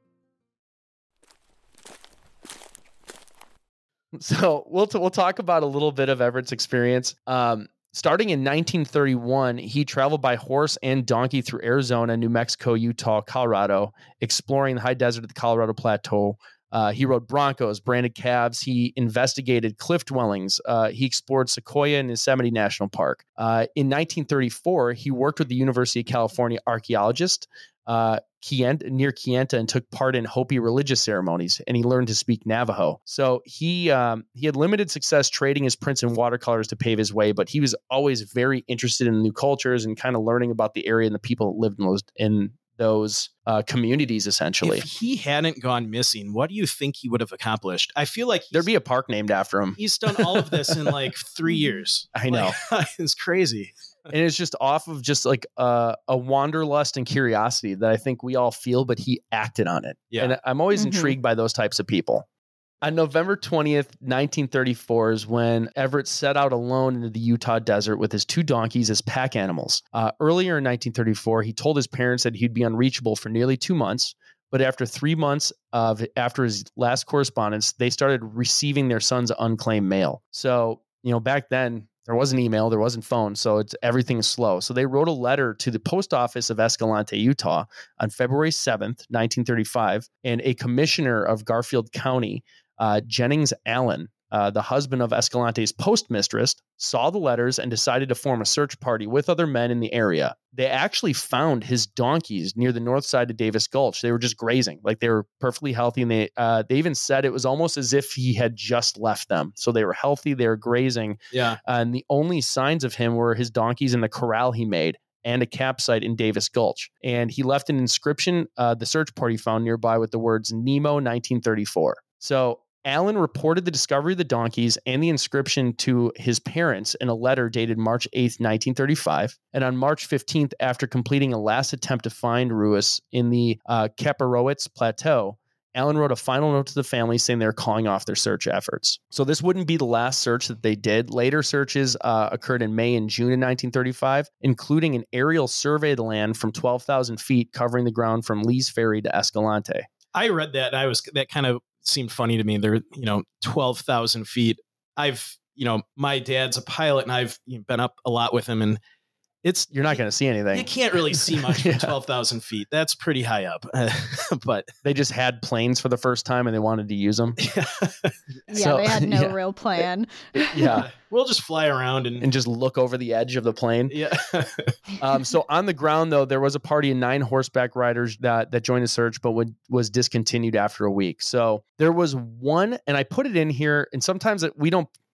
So we'll t- we'll talk about a little bit of Everett's experience. Um, starting in nineteen thirty-one, he traveled by horse and donkey through Arizona, New Mexico, Utah, Colorado, exploring the high desert of the Colorado Plateau. Uh, he rode broncos, branded calves. He investigated cliff dwellings. Uh, he explored Sequoia and Yosemite National Park. Uh, in nineteen thirty-four, he worked with the University of California archaeologist uh, Kient, near Kayenta, and took part in Hopi religious ceremonies, and he learned to speak Navajo. So he um, he had limited success trading his prints and watercolors to pave his way, but he was always very interested in new cultures and kind of learning about the area and the people that lived in those in those uh, communities, essentially. If he hadn't gone missing, what do you think he would have accomplished? I feel like there'd be a park named after him. He's done all of this in like three years. I know. Like, it's crazy. And it's just off of just like uh, a wanderlust and curiosity that I think we all feel, but he acted on it. Yeah. And I'm always Mm-hmm. intrigued by those types of people. On November twentieth, nineteen thirty-four is when Everett set out alone into the Utah desert with his two donkeys as pack animals. Uh, earlier in nineteen thirty-four, he told his parents that he'd be unreachable for nearly two months. But after three months of after his last correspondence, they started receiving their son's unclaimed mail. So, you know, back then, there wasn't email, there wasn't phone, so it's everything is slow. So they wrote a letter to the post office of Escalante, Utah on February seventh, nineteen thirty-five, and a commissioner of Garfield County, uh, Jennings Allen, uh, the husband of Escalante's postmistress, saw the letters and decided to form a search party with other men in the area. They actually found his donkeys near the north side of Davis Gulch. They were just grazing, like they were perfectly healthy. And they uh, they even said it was almost as if he had just left them. So they were healthy, they were grazing. Yeah. Uh, and the only signs of him were his donkeys in the corral he made and a campsite in Davis Gulch. And he left an inscription uh, the search party found nearby with the words Nemo nineteen thirty-four. So Allen reported the discovery of the donkeys and the inscription to his parents in a letter dated March eighth, nineteen thirty-five. And on March fifteenth, after completing a last attempt to find Ruiz in the uh, Kaparowitz Plateau, Allen wrote a final note to the family saying they're calling off their search efforts. So this wouldn't be the last search that they did. Later searches uh, occurred in May and June of nineteen thirty-five, including an aerial survey of the land from twelve thousand feet covering the ground from Lee's Ferry to Escalante. I read that and I was, that kind of seemed funny to me. They're, you know, twelve thousand feet. I've, you know, my dad's a pilot and I've you know, been up a lot with him, and it's, You're not going to see anything. you can't really see much Yeah. from twelve thousand feet. That's pretty high up. Uh, but They just had planes for the first time and they wanted to use them. Yeah, So, they had no yeah. real plan. Yeah. we'll just fly around and, And just look over the edge of the plane. yeah. Um, so on the ground, though, there was a party of nine horseback riders that that joined the search, but would, was discontinued after a week. So there was one, and I put it in here, and sometimes it, we don't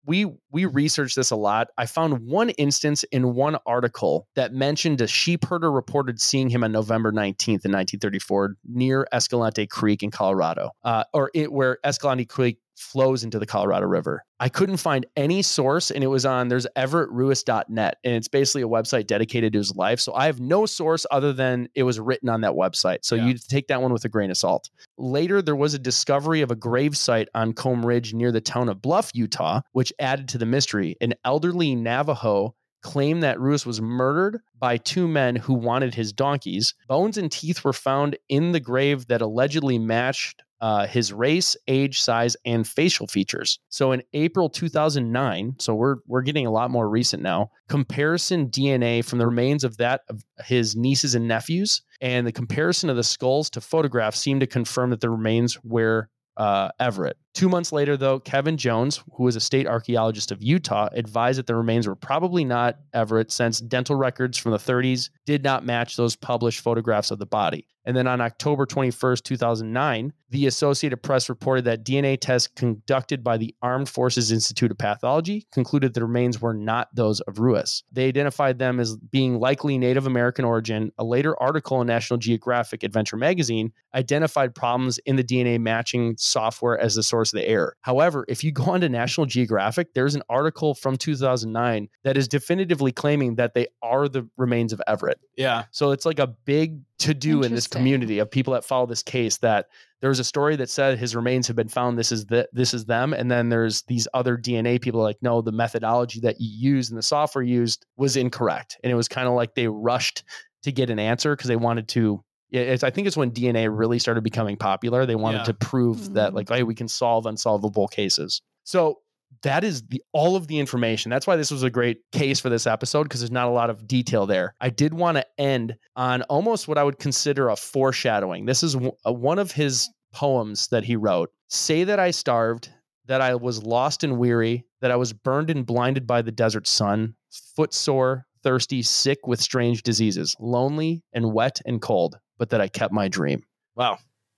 we we researched this a lot. I found one instance in one article that mentioned a sheep herder reported seeing him on November nineteenth in nineteen thirty-four near Escalante Creek in Colorado, uh, or it, where Escalante Creek flows into the Colorado River. I couldn't find any source, and it was on, there's everett ruis dot net, and it's basically a website dedicated to his life. So I have no source other than it was written on that website. So Yeah. you take that one with a grain of salt. Later, there was a discovery of a grave site on Comb Ridge near the town of Bluff, Utah, which added to the mystery. An elderly Navajo claimed that Ruis was murdered by two men who wanted his donkeys. Bones and teeth were found in the grave that allegedly matched Uh, his race, age, size, and facial features. So in April two thousand nine, so we're we're getting a lot more recent now, comparison D N A from the remains of that of his nieces and nephews, and the comparison of the skulls to photographs seemed to confirm that the remains were uh, Everett. Two months later, though, Kevin Jones, who is a state archaeologist of Utah, advised that the remains were probably not Everett, since dental records from the thirties did not match those published photographs of the body. And then on October twenty-first, two thousand nine, the Associated Press reported that D N A tests conducted by the Armed Forces Institute of Pathology concluded the remains were not those of Ruis. They identified them as being likely Native American origin. A later article in National Geographic Adventure magazine identified problems in the D N A matching software as the source of the error. However, if you go onto National Geographic, there's an article from two thousand nine that is definitively claiming that they are the remains of Everett. Yeah. So it's like a big to-do in this Interesting. community of people that follow this case, that there's a story that said his remains have been found. This is the, this is them. And then there's these other D N A people like, no, the methodology that you used and the software used was incorrect. And it was kind of like they rushed to get an answer because they wanted to, it's, I think it's when D N A really started becoming popular. They wanted Yeah. to prove Mhm. that like, hey, we can solve unsolvable cases. So that is the all of the information. That's why this was a great case for this episode, because there's not a lot of detail there. I did want to end on almost what I would consider a foreshadowing. This is w- uh, one of his poems that he wrote. Say that I starved, that I was lost and weary, that I was burned and blinded by the desert sun, footsore, thirsty, sick with strange diseases, lonely and wet and cold, but that I kept my dream. Wow.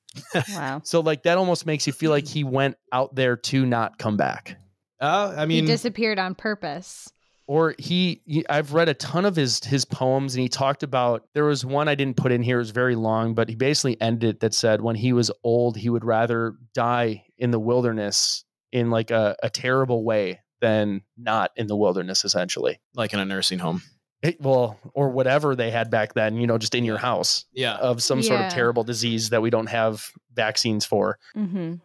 Wow. So like that almost makes you feel like he went out there to not come back. Uh, I He mean, disappeared on purpose. Or he, he, I've read a ton of his his poems, and he talked about, there was one I didn't put in here, it was very long, but he basically ended it that said when he was old, he would rather die in the wilderness in like a, a terrible way than not in the wilderness, essentially. like in a nursing home. It- well, or whatever they had back then, you know, just in your house Yeah. of some sort of Yeah. terrible disease that we don't have vaccines for. Mm-hmm.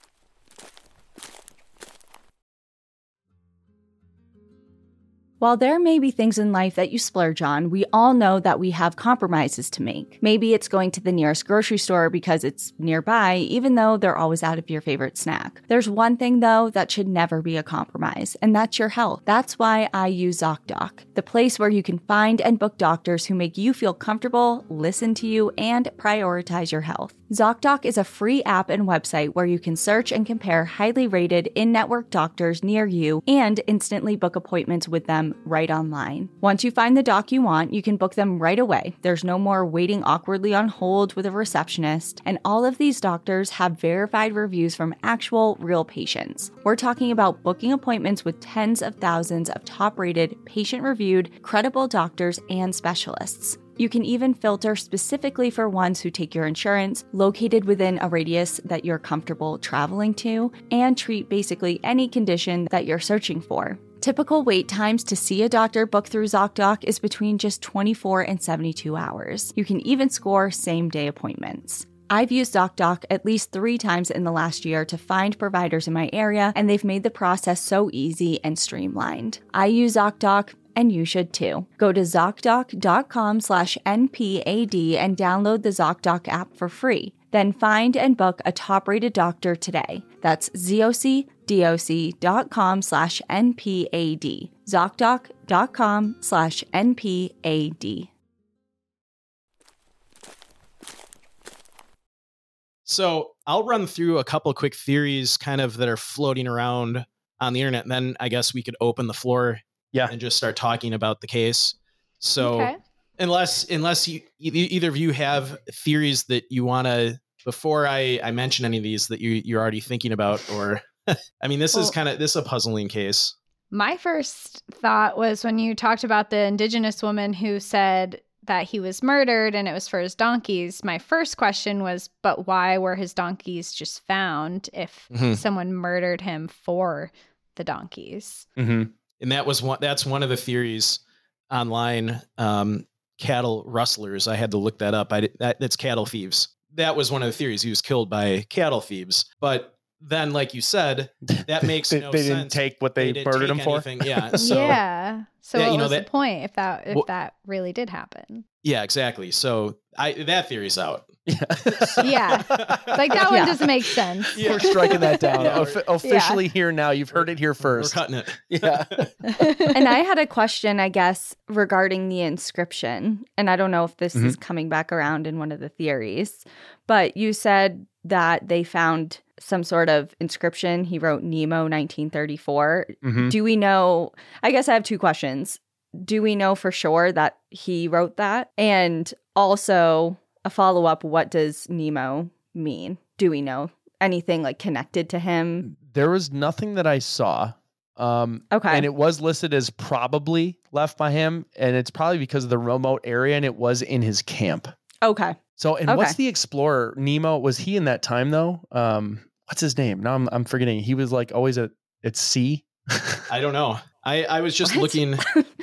While there may be things in life that you splurge on, we all know that we have compromises to make. Maybe it's going to the nearest grocery store because it's nearby, even though they're always out of your favorite snack. There's one thing, though, that should never be a compromise, and that's your health. That's why I use ZocDoc, the place where you can find and book doctors who make you feel comfortable, listen to you, and prioritize your health. ZocDoc is a free app and website where you can search and compare highly rated in-network doctors near you and instantly book appointments with them right online. Once you find the doc you want, you can book them right away. There's no more waiting awkwardly on hold with a receptionist, and all of these doctors have verified reviews from actual real patients. We're talking about booking appointments with tens of thousands of top-rated, patient-reviewed, credible doctors and specialists. You can even filter specifically for ones who take your insurance, located within a radius that you're comfortable traveling to, and treat basically any condition that you're searching for. Typical wait times to see a doctor booked through ZocDoc is between just twenty-four and seventy-two hours. You can even score same-day appointments. I've used ZocDoc at least three times in the last year to find providers in my area, and they've made the process so easy and streamlined. I use ZocDoc, and you should too. Go to ZocDoc.com slash NPAD and download the ZocDoc app for free. Then find and book a top-rated doctor today. That's ZocDoc.com slash NPAD. ZocDoc.com slash NPAD. So I'll run through a couple quick theories kind of that are floating around on the internet. And then I guess we could open the floor Yeah. and just start talking about the case. So Okay. unless unless you e- either of you have theories that you want to, before I, I mention any of these that you, you're already thinking about or I mean, this Well- is kind of this is a puzzling case. My first thought was when you talked about the indigenous woman who said that he was murdered and it was for his donkeys. My first question was, but why were his donkeys just found if Mhm. someone murdered him for the donkeys? Mm-hmm. And that was one. That's one of the theories online. Um, cattle rustlers. I had to look that up. I did- that, that's cattle thieves. That was one of the theories. He was killed by cattle thieves. But then, like you said, that makes they, no they sense. didn't take what they, didn't murdered take him for. anything. Yeah. So, yeah. So Yeah, what you know was that- the point if that if Well- that really did happen? yeah, exactly. So I that theory's out. Yeah. Like that one Yeah. doesn't make sense. Yeah. We're striking that down. Yeah. Offi- officially here now. You've heard it here We're first. cutting it. Yeah. And I had a question, I guess, regarding the inscription. And I don't know if this is coming back around in one of the theories, but you said that they found some sort of inscription. He wrote Nemo nineteen thirty-four. Mhm. Do we know? I guess I have two questions. Do we know for sure that he wrote that? And also a follow up, what does Nemo mean? Do we know anything like connected to him? There was nothing that I saw. Um, Okay. And it was listed as probably left by him. And it's probably because of the remote area and it was in his camp. Okay. So, and Okay. what's the explorer? Nemo, was he in that time though? Um, what's his name? Now I'm, I'm forgetting. He was like always at, at sea. I don't know. I, I was just What? looking.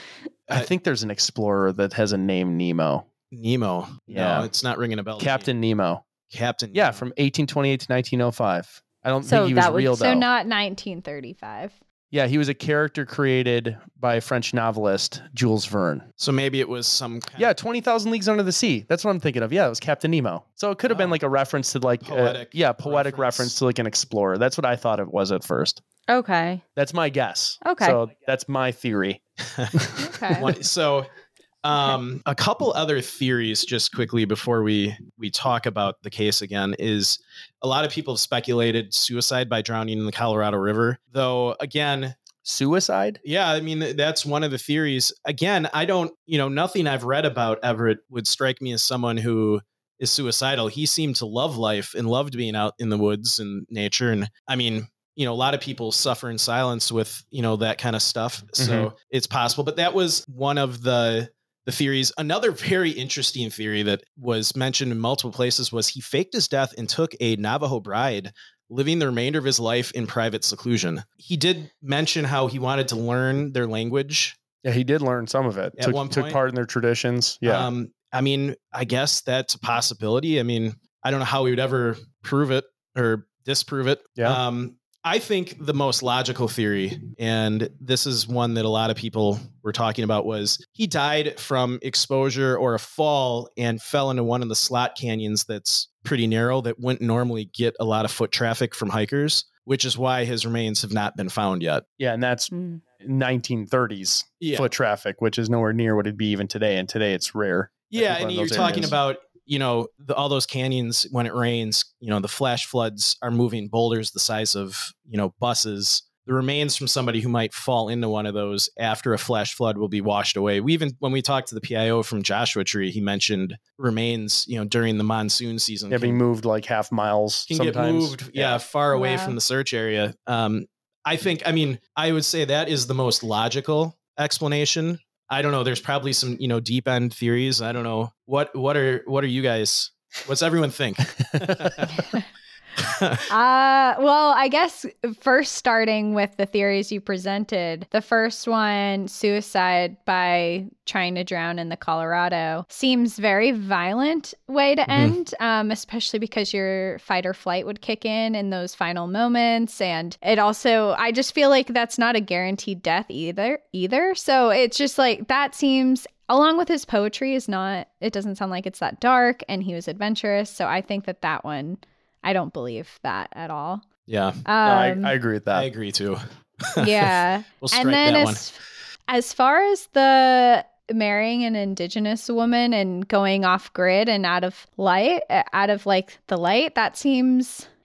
I think there's an explorer that has a name Nemo. Nemo. Yeah. No, it's not ringing a bell. to me. Captain Nemo. Captain. Yeah, Nemo. from eighteen twenty-eight to nineteen oh five. I don't So think he was that would- real So though. not nineteen thirty-five. Yeah, he was a character created by French novelist Jules Verne. So maybe it was some. Kind Yeah, Of, twenty thousand Leagues Under the Sea. That's what I'm thinking of. Yeah, it was Captain Nemo. So it could have been Oh. like a reference to like, uh, Poetic yeah, poetic reference. reference. to like an explorer. That's what I thought it was at first. Okay. That's my guess. Okay. So that's my theory. Okay. One- so, um, a couple other theories, just quickly before we we talk about the case again, is a lot of people have speculated suicide by drowning in the Colorado River. Though, again, Suicide? yeah, I mean th- that's one of the theories. Again, I don't, you know, nothing I've read about Everett would strike me as someone who is suicidal. He seemed to love life and loved being out in the woods and nature. And I mean, you know, a lot of people suffer in silence with, you know, that kind of stuff. So it's possible. But that was one of the the theories. Another very interesting theory that was mentioned in multiple places was he faked his death and took a Navajo bride, living the remainder of his life in private seclusion. He did mention how he wanted to learn their language. Yeah, he did learn some of it. At took, one took point. part in their traditions. Yeah. Um, I mean, I guess that's a possibility. I mean, I don't know how we would ever prove it or disprove it. Yeah. Um, I think the most logical theory, and this is one that a lot of people were talking about, was he died from exposure or a fall and fell into one of the slot canyons that's pretty narrow that wouldn't normally get a lot of foot traffic from hikers, which is why his remains have not been found yet. yeah. And that's Mm. nineteen thirties Yeah. foot traffic, which is nowhere near what it'd be even today. And today it's rare. Yeah, people and in you're those talking areas. about, you know, the, all those canyons when it rains, you know, the flash floods are moving boulders the size of, you know, buses. The remains from somebody who might fall into one of those after a flash flood will be washed away. We even, when we talked to the P I O from Joshua Tree, he mentioned remains, you know, during the monsoon season Yeah, being can, moved like half miles can sometimes. get moved, yeah, far away Wow. from the search area. Um, I think, I mean, I would say that is the most logical explanation. I don't know. There's probably some, you know, deep end theories. I don't know. What, what are, what are you guys, what's everyone think? Uh, well, I guess first starting with the theories you presented, the first one, suicide by trying to drown in the Colorado, seems very violent way to Mhm. end, um, especially because your fight or flight would kick in in those final moments. And it also, I just feel like that's not a guaranteed death either, either. So it's just like, that seems, along with his poetry, is not, it doesn't sound like it's that dark, and he was adventurous. So I think that that one, I don't believe that at all. Yeah, Um, No, I, I agree with that. I agree too. yeah. We'll strike And then that one. as, as far as the marrying an indigenous woman and going off grid and out of light, uh, out of like the light, that seems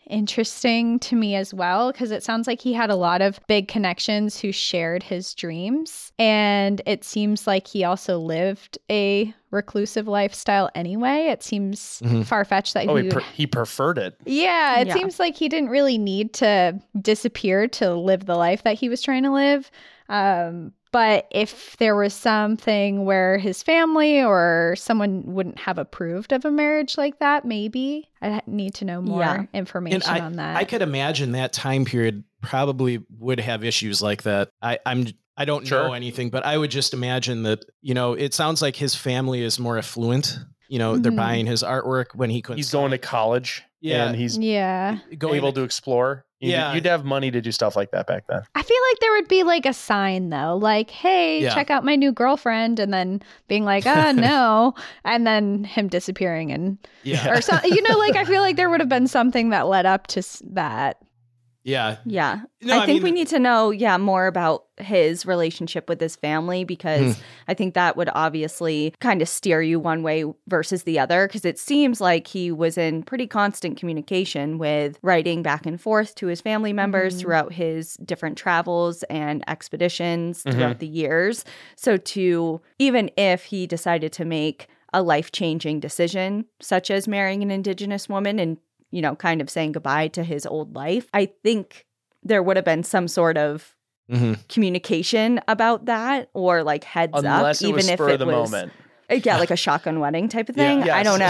interesting to me as well, because it sounds like he had a lot of big connections who shared his dreams. And it seems like he also lived a reclusive lifestyle anyway. It seems Mhm. far-fetched that Oh, he he, would per- he preferred it. Yeah, it Yeah. seems like he didn't really need to disappear to live the life that he was trying to live. Um, but if there was something where his family or someone wouldn't have approved of a marriage like that, maybe I need to know more Yeah. information And I, on that. I could imagine that time period probably would have issues like that. I, I'm I don't Sure. know anything, but I would just imagine that, you know, it sounds like his family is more affluent. You know, they're Mhm. buying his artwork when he couldn't. He's sell going to it. college Yeah. and he's yeah. Going able to explore. You'd, Yeah. you'd have money to do stuff like that back then. I feel like there would be like a sign though, like, hey, Yeah. check out my new girlfriend, and then being like, oh no, and then him disappearing and Yeah. or something. You know, like I feel like there would have been something that led up to s- that. Yeah. Yeah. No, I I think we mean- need to know, yeah, more about his relationship with his family, because I think that would obviously kind of steer you one way versus the other, because it seems like he was in pretty constant communication with writing back and forth to his family members Mhm. throughout his different travels and expeditions Mhm. throughout the years. So to, even if he decided to make a life-changing decision, such as marrying an Indigenous woman and, you know, kind of saying goodbye to his old life, I think there would have been some sort of hmm communication about that, or like heads Unless up, it even was if spur it of the was moment. yeah, like a shotgun wedding type of Yeah. thing. I Yes. don't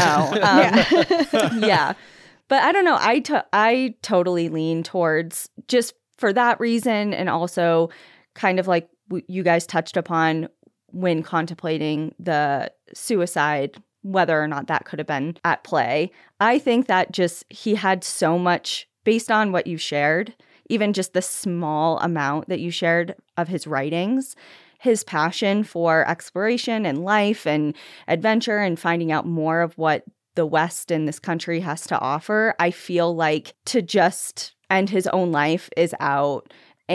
know. Um, Yeah. yeah, but I don't know. I to- I totally lean towards, just for that reason, and also kind of like w- you guys touched upon when contemplating the suicide, whether or not that could have been at play. I think that just he had so much, based on what you shared, even just the small amount that you shared of his writings, his passion for exploration and life and adventure and finding out more of what the West and this country has to offer. I feel like to just end his own life is out.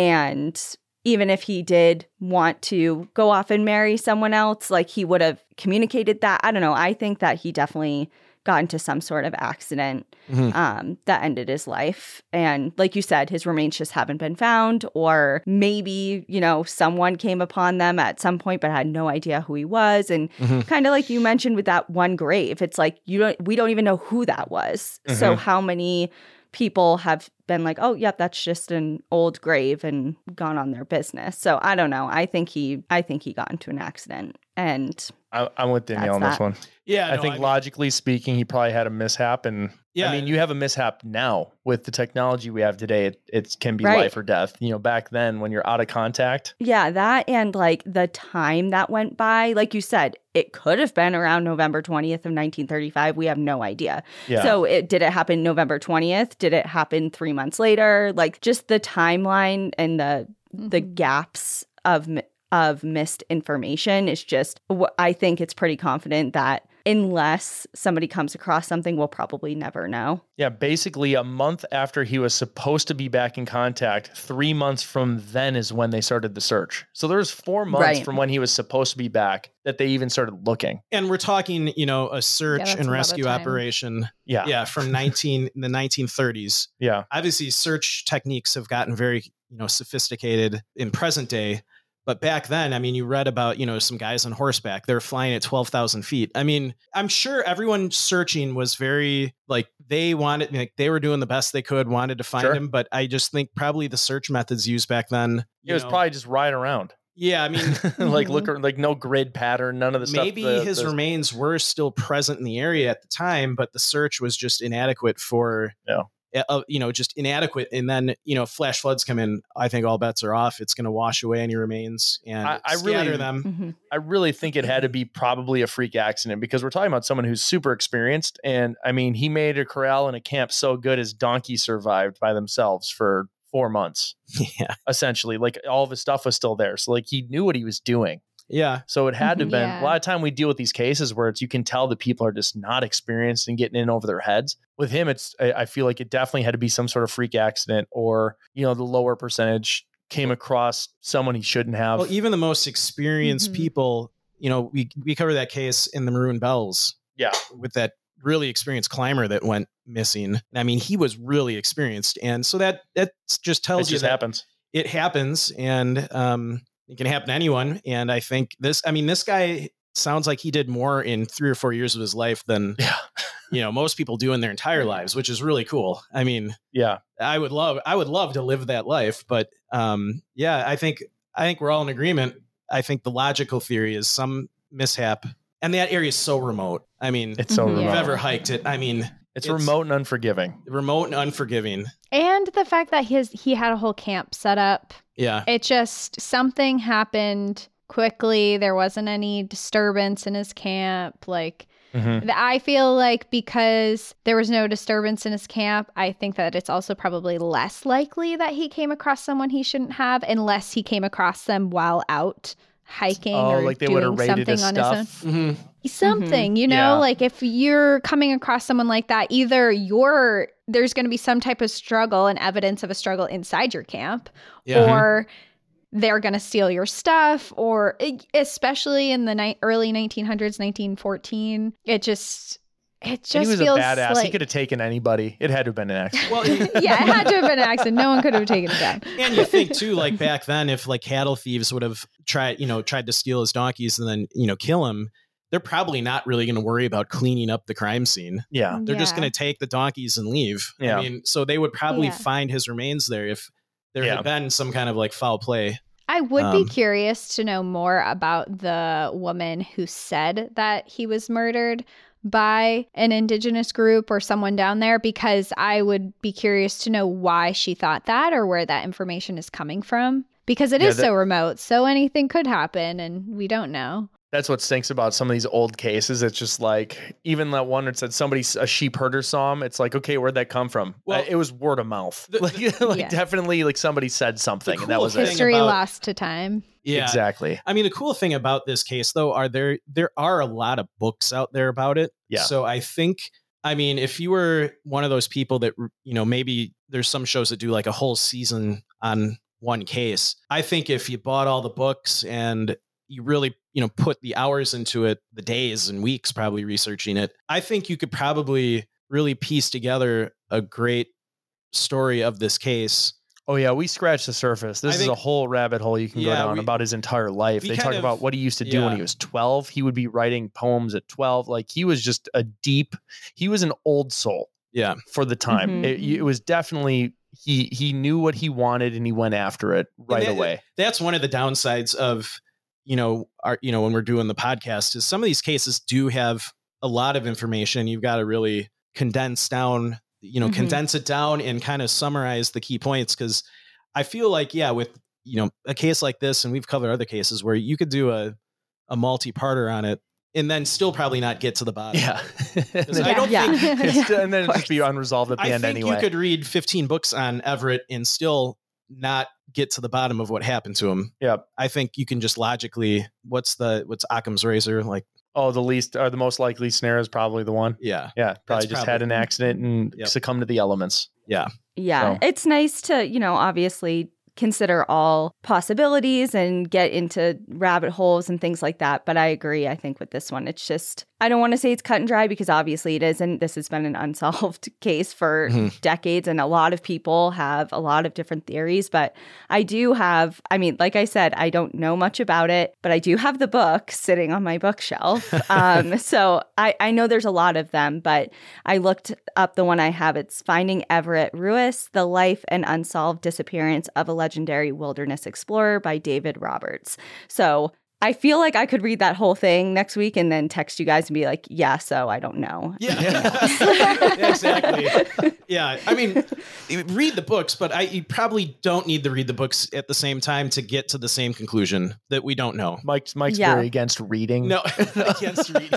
And even if he did want to go off and marry someone else, like he would have communicated that. I don't know. I think that he definitely got into some sort of accident Mhm. um, that ended his life. And like you said, his remains just haven't been found, or maybe, you know, someone came upon them at some point but had no idea who he was. And Mhm. kind of like you mentioned with that one grave, it's like you don't we don't even know who that was. So Mhm. how many people have been like, oh, yep, that's just an old grave, and gone on their business. So I don't know. I think he I think he got into an accident. And I, I'm with Danielle on That's this one. Yeah. I no, think mean- logically speaking, he probably had a mishap. And Yeah. I mean, you have a mishap now with the technology we have today. It, it can be Right. life or death. You know, back then when you're out of contact. yeah, that, and like the time that went by, like you said, it could have been around November twentieth of nineteen thirty-five. We have no idea. Yeah. So it did it happen November twentieth? Did it happen three months later? Like just the timeline and the the Mhm. gaps of mi- of missed information is just, wh- I think it's pretty confident that unless somebody comes across something, we'll probably never know. Yeah, basically a month after he was supposed to be back in contact, three months from then is when they started the search. So there was four months Right. from when he was supposed to be back that they even started looking. And we're talking, you know, a search that's and a lot of rescue time. operation. Yeah. Yeah. From nineteen in the nineteen thirties. Yeah. Obviously, search techniques have gotten very, you know, sophisticated in present day. But back then, I mean, you read about, you know, some guys on horseback. They're flying at twelve thousand feet. I mean, I'm sure everyone searching was very, like, they wanted, like, they were doing the best they could, wanted to find Sure. him. But I just think probably the search methods used back then. It you was know- probably just riding around. Yeah, I mean, like look like no grid pattern, none of the stuff. maybe the- his the- remains were still present in the area at the time, but the search was just inadequate for, Yeah. uh, you know, just inadequate. And then, you know, flash floods come in. I think all bets are off. It's going to wash away any remains and I- I scatter really- them. Mhm. I really think it had to be probably a freak accident, because we're talking about someone who's super experienced. And I mean, he made a corral and a camp so good his donkeys survived by themselves for four months, Yeah. essentially. Like all of his stuff was still there. So like he knew what he was doing. Yeah. So it had to have been Yeah. a lot of time we deal with these cases where it's, you can tell the people are just not experienced and getting in over their heads. With him, it's, I, I feel like it definitely had to be some sort of freak accident, or, you know, the lower percentage came across someone he shouldn't have. Well, even the most experienced Mhm. people, you know, we, we cover that case in the Maroon Bells yeah. with that really experienced climber that went missing. I mean, he was really experienced. And so that, that just tells It you just that happens. it happens, and um, it can happen to anyone. And I think this, I mean, this guy sounds like he did more in three or four years of his life than, Yeah. you know, most people do in their entire lives, which is really cool. I mean, Yeah. I would love, I would love to live that life, but um, yeah, I think, I think we're all in agreement. I think the logical theory is some mishap, and that area is so remote. I mean, It's so Mhm. if you've remote. ever hiked it, I mean, It's, it's- remote and unforgiving. remote and unforgiving. And the fact that his he had a whole camp set up. Yeah. It just, something happened quickly. There wasn't any disturbance in his camp. Like, Mhm. I feel like because there was no disturbance in his camp, I think that it's also probably less likely that he came across someone he shouldn't have, unless he came across them while out hiking Oh, or like they would doing have raided something his on stuff. his own. Mm-hmm. Something, you know, Yeah. like if you're coming across someone like that, either you're there's going to be some type of struggle and evidence of a struggle inside your camp, Yeah. or they're going to steal your stuff, or especially in the ni- early nineteen hundreds, nineteen fourteen, it just it just And he was a feels badass. like He could have taken anybody. It had to have been an accident. Well, yeah, it had to have been an accident. No one could have taken it down. and you think too, like back then, if like cattle thieves would have tried, you know, tried to steal his donkeys and then, you know, kill him, they're probably not really going to worry about cleaning up the crime scene. yeah. They're just Yeah. going to take the donkeys and leave. Yeah. I mean, so they would probably Yeah. find his remains there if there Yeah. had been some kind of like foul play. I would Um, be curious to know more about the woman who said that he was murdered by an indigenous group or someone down there, because I would be curious to know why she thought that or where that information is coming from, because it Yeah, is that- so remote. So anything could happen and we don't know. That's what stinks about some of these old cases. It's just like, even that one that said somebody, a sheep herder saw him. It's like, okay, where'd that come from? Well, Uh, it was word of mouth. the- like, the- like Yeah. definitely like somebody said something and that cool was thing it. History about- lost to time. Yeah. Exactly. I mean, the cool thing about this case, though, are there there are a lot of books out there about it. Yeah. So I think, I mean, if you were one of those people that, you know, maybe there's some shows that do like a whole season on one case. I think if you bought all the books and you really, you know, put the hours into it, the days and weeks probably researching it, I think you could probably really piece together a great story of this case. Oh yeah, we scratched the surface. This I is think- a whole rabbit hole you can Yeah, go down we- about his entire life. we They kind talk of- about what he used to do when yeah. he was twelve. He would be writing poems at twelve. Like he was just a deep, he was an old soul Yeah. for the time. Mhm. It, it was definitely, he he knew what he wanted and he went after it right that- away. That's one of the downsides of, you know, our, you know, when we're doing the podcast, is some of these cases do have a lot of information. You've got to really condense down, you know, Mhm. condense it down and kind of summarize the key points. Cause I feel like, yeah, with, you know, a case like this, and we've covered other cases where you could do a, a multi-parter on it and then still probably not get to the bottom. Yeah. and I then, don't Yeah. think, it's- Yeah, and then of it'd just be course. unresolved at the I end think anyway. you could read fifteen books on Everett and still not get to the bottom of what happened to him. Yep. I think you can just logically, what's the, what's Occam's razor? Like, Oh, the least or the most likely snare is probably the one. yeah. Yeah, probably That's just had probably- an accident and Yep. succumbed to the elements. Yeah. So- It's nice to, you know, obviously consider all possibilities and get into rabbit holes and things like that. But I agree. I think with this one, it's just, I don't want to say it's cut and dry because obviously it isn't. This has been an unsolved case for Mhm. decades. And a lot of people have a lot of different theories. But I do have, I mean, like I said, I don't know much about it, but I do have the book sitting on my bookshelf. um, so I, I know there's a lot of them, but I looked up the one I have. It's Finding Everett Ruiz, The Life and Unsolved Disappearance of a Legendary Wilderness Explorer by David Roberts. So I feel like I could read that whole thing next week and then text you guys and be like, yeah, so I don't know. Yeah, Yeah, exactly. Yeah, I mean, you read the books, but I you probably don't need to read the books at the same time to get to the same conclusion that we don't know. Mike's Mike's Yeah. very against reading. No, against reading.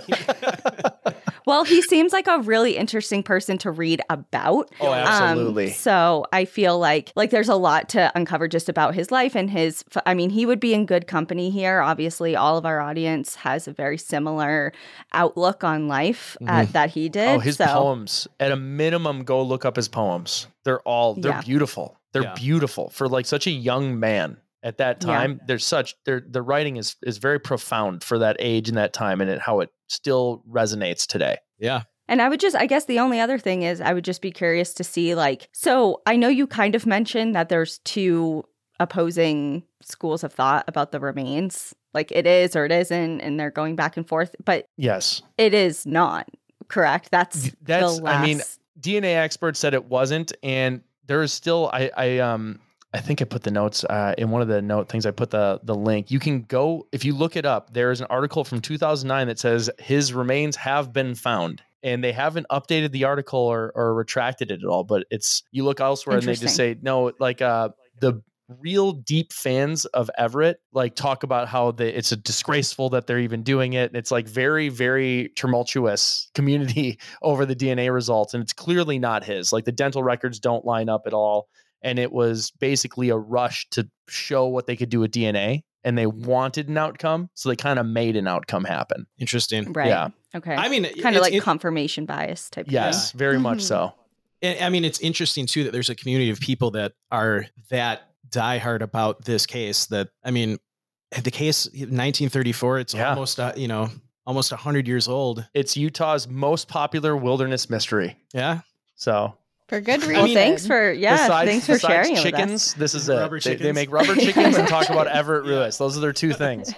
Well, he seems like a really interesting person to read about. Oh, Um, absolutely. so I feel like like there's a lot to uncover just about his life and his. I mean, he would be in good company here. Obviously, all of our audience has a very similar outlook on life uh, that he did. oh, his so, poems. At a minimum, go look up his poems. They're all they're Yeah. beautiful. They're Yeah. beautiful for like such a young man. At that Yeah. time, there's such their the writing is is very profound for that age and that time, and it, how it still resonates today. Yeah, And I would just, I guess the only other thing is I would just be curious to see, like, so I know you kind of mentioned that there's two opposing schools of thought about the remains. Like it is or it isn't, and they're going back and forth. But Yes. it is not, correct? That's, That's, the last... I mean, D N A experts said it wasn't. And there is still, I, I, um, I think I put the notes uh, in one of the note things. I put the the link. You can go, if you look it up, there is an article from two thousand nine that says his remains have been found. And they haven't updated the article or, or retracted it at all. But it's, you look elsewhere and they just say, no, like uh, the real deep fans of Everett, like talk about how the, it's a disgraceful that they're even doing it. It's like very, very tumultuous community over the D N A results. And it's clearly not his. Like the dental records don't line up at all. And it was basically a rush to show what they could do with D N A. And they wanted an outcome. So they kind of made an outcome happen. Interesting. Right. Yeah. Okay. I mean, kind of like it, confirmation bias type Yes, thing. very much Mhm. so. I mean, it's interesting too that there's a community of people that are that diehard about this case. That I mean, the case nineteen thirty-four. It's Yeah. almost uh, you know almost a hundred years old. It's Utah's most popular wilderness mystery. Yeah. So For good reason. Well, thanks for, yeah, besides, thanks for besides sharing chickens, it with us. this is Rubber it. They, they chickens. make rubber chickens and talk about Everett Ruiz. Those are their two things.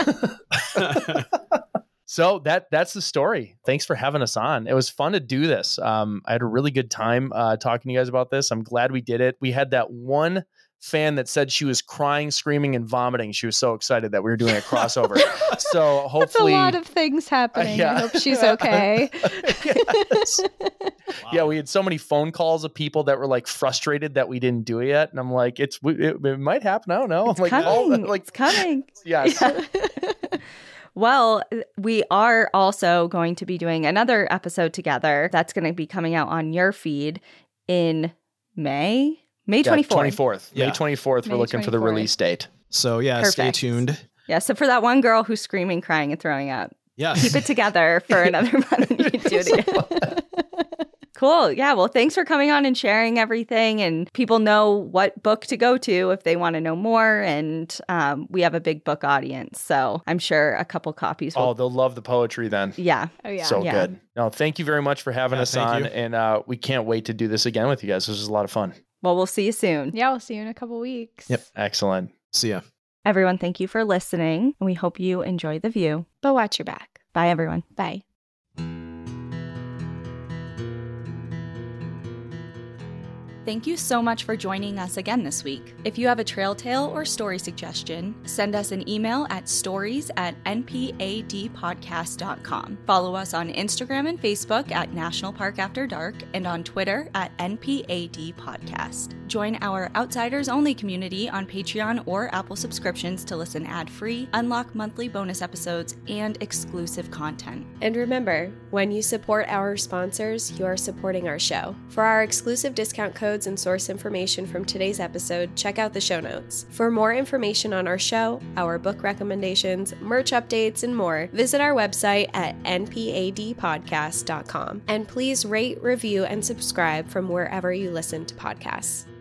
So that that's the story. Thanks for having us on. It was fun to do this. Um, I had a really good time uh, talking to you guys about this. I'm glad we did it. We had that one fan that said she was crying, screaming, and vomiting. She was so excited that we were doing a crossover. So That's a hopefully, lot of things happening. yeah. I hope she's okay. Yes. Wow. Yeah, we had so many phone calls of people that were like frustrated that we didn't do it yet, and I'm like, it's it, it might happen. I don't know. It's I'm like, coming. all the- like It's coming. yes. Yeah. Well, we are also going to be doing another episode together that's going to be coming out on your feed in May, May twenty-fourth. twenty-fourth. Yeah. May twenty-fourth. We're May looking for the twenty-fourth. release date. So yeah, stay Perfect. tuned. Yeah, so for that one girl who's screaming, crying, and throwing up, Yeah. keep it together for another month and you can do it again. Cool. Yeah. Well, thanks for coming on and sharing everything. And people know what book to go to if they want to know more. And um, we have a big book audience. So I'm sure a couple copies will. Oh, they'll love the poetry then. Yeah. Oh, yeah. So Yeah. good. No, thank you very much for having Yeah, us thank on. you. And uh, we can't wait to do this again with you guys. This was a lot of fun. Well, we'll see you soon. Yeah, we'll see you in a couple weeks. Yep. Excellent. See ya. Everyone, thank you for listening. And we hope you enjoy the view. But watch your back. Bye, everyone. Bye. Thank you so much for joining us again this week. If you have a trail tale or story suggestion, send us an email at stories at n p a d podcast dot com. Follow us on Instagram and Facebook at National Park After Dark and on Twitter at N P A D Podcast. Join our Outsiders Only community on Patreon or Apple subscriptions to listen ad-free, unlock monthly bonus episodes, and exclusive content. And remember, when you support our sponsors, you are supporting our show. For our exclusive discount codes and source information from today's episode, check out the show notes. For more information on our show, our book recommendations, merch updates, and more, visit our website at n p a d podcast dot com. And please rate, review, and subscribe from wherever you listen to podcasts.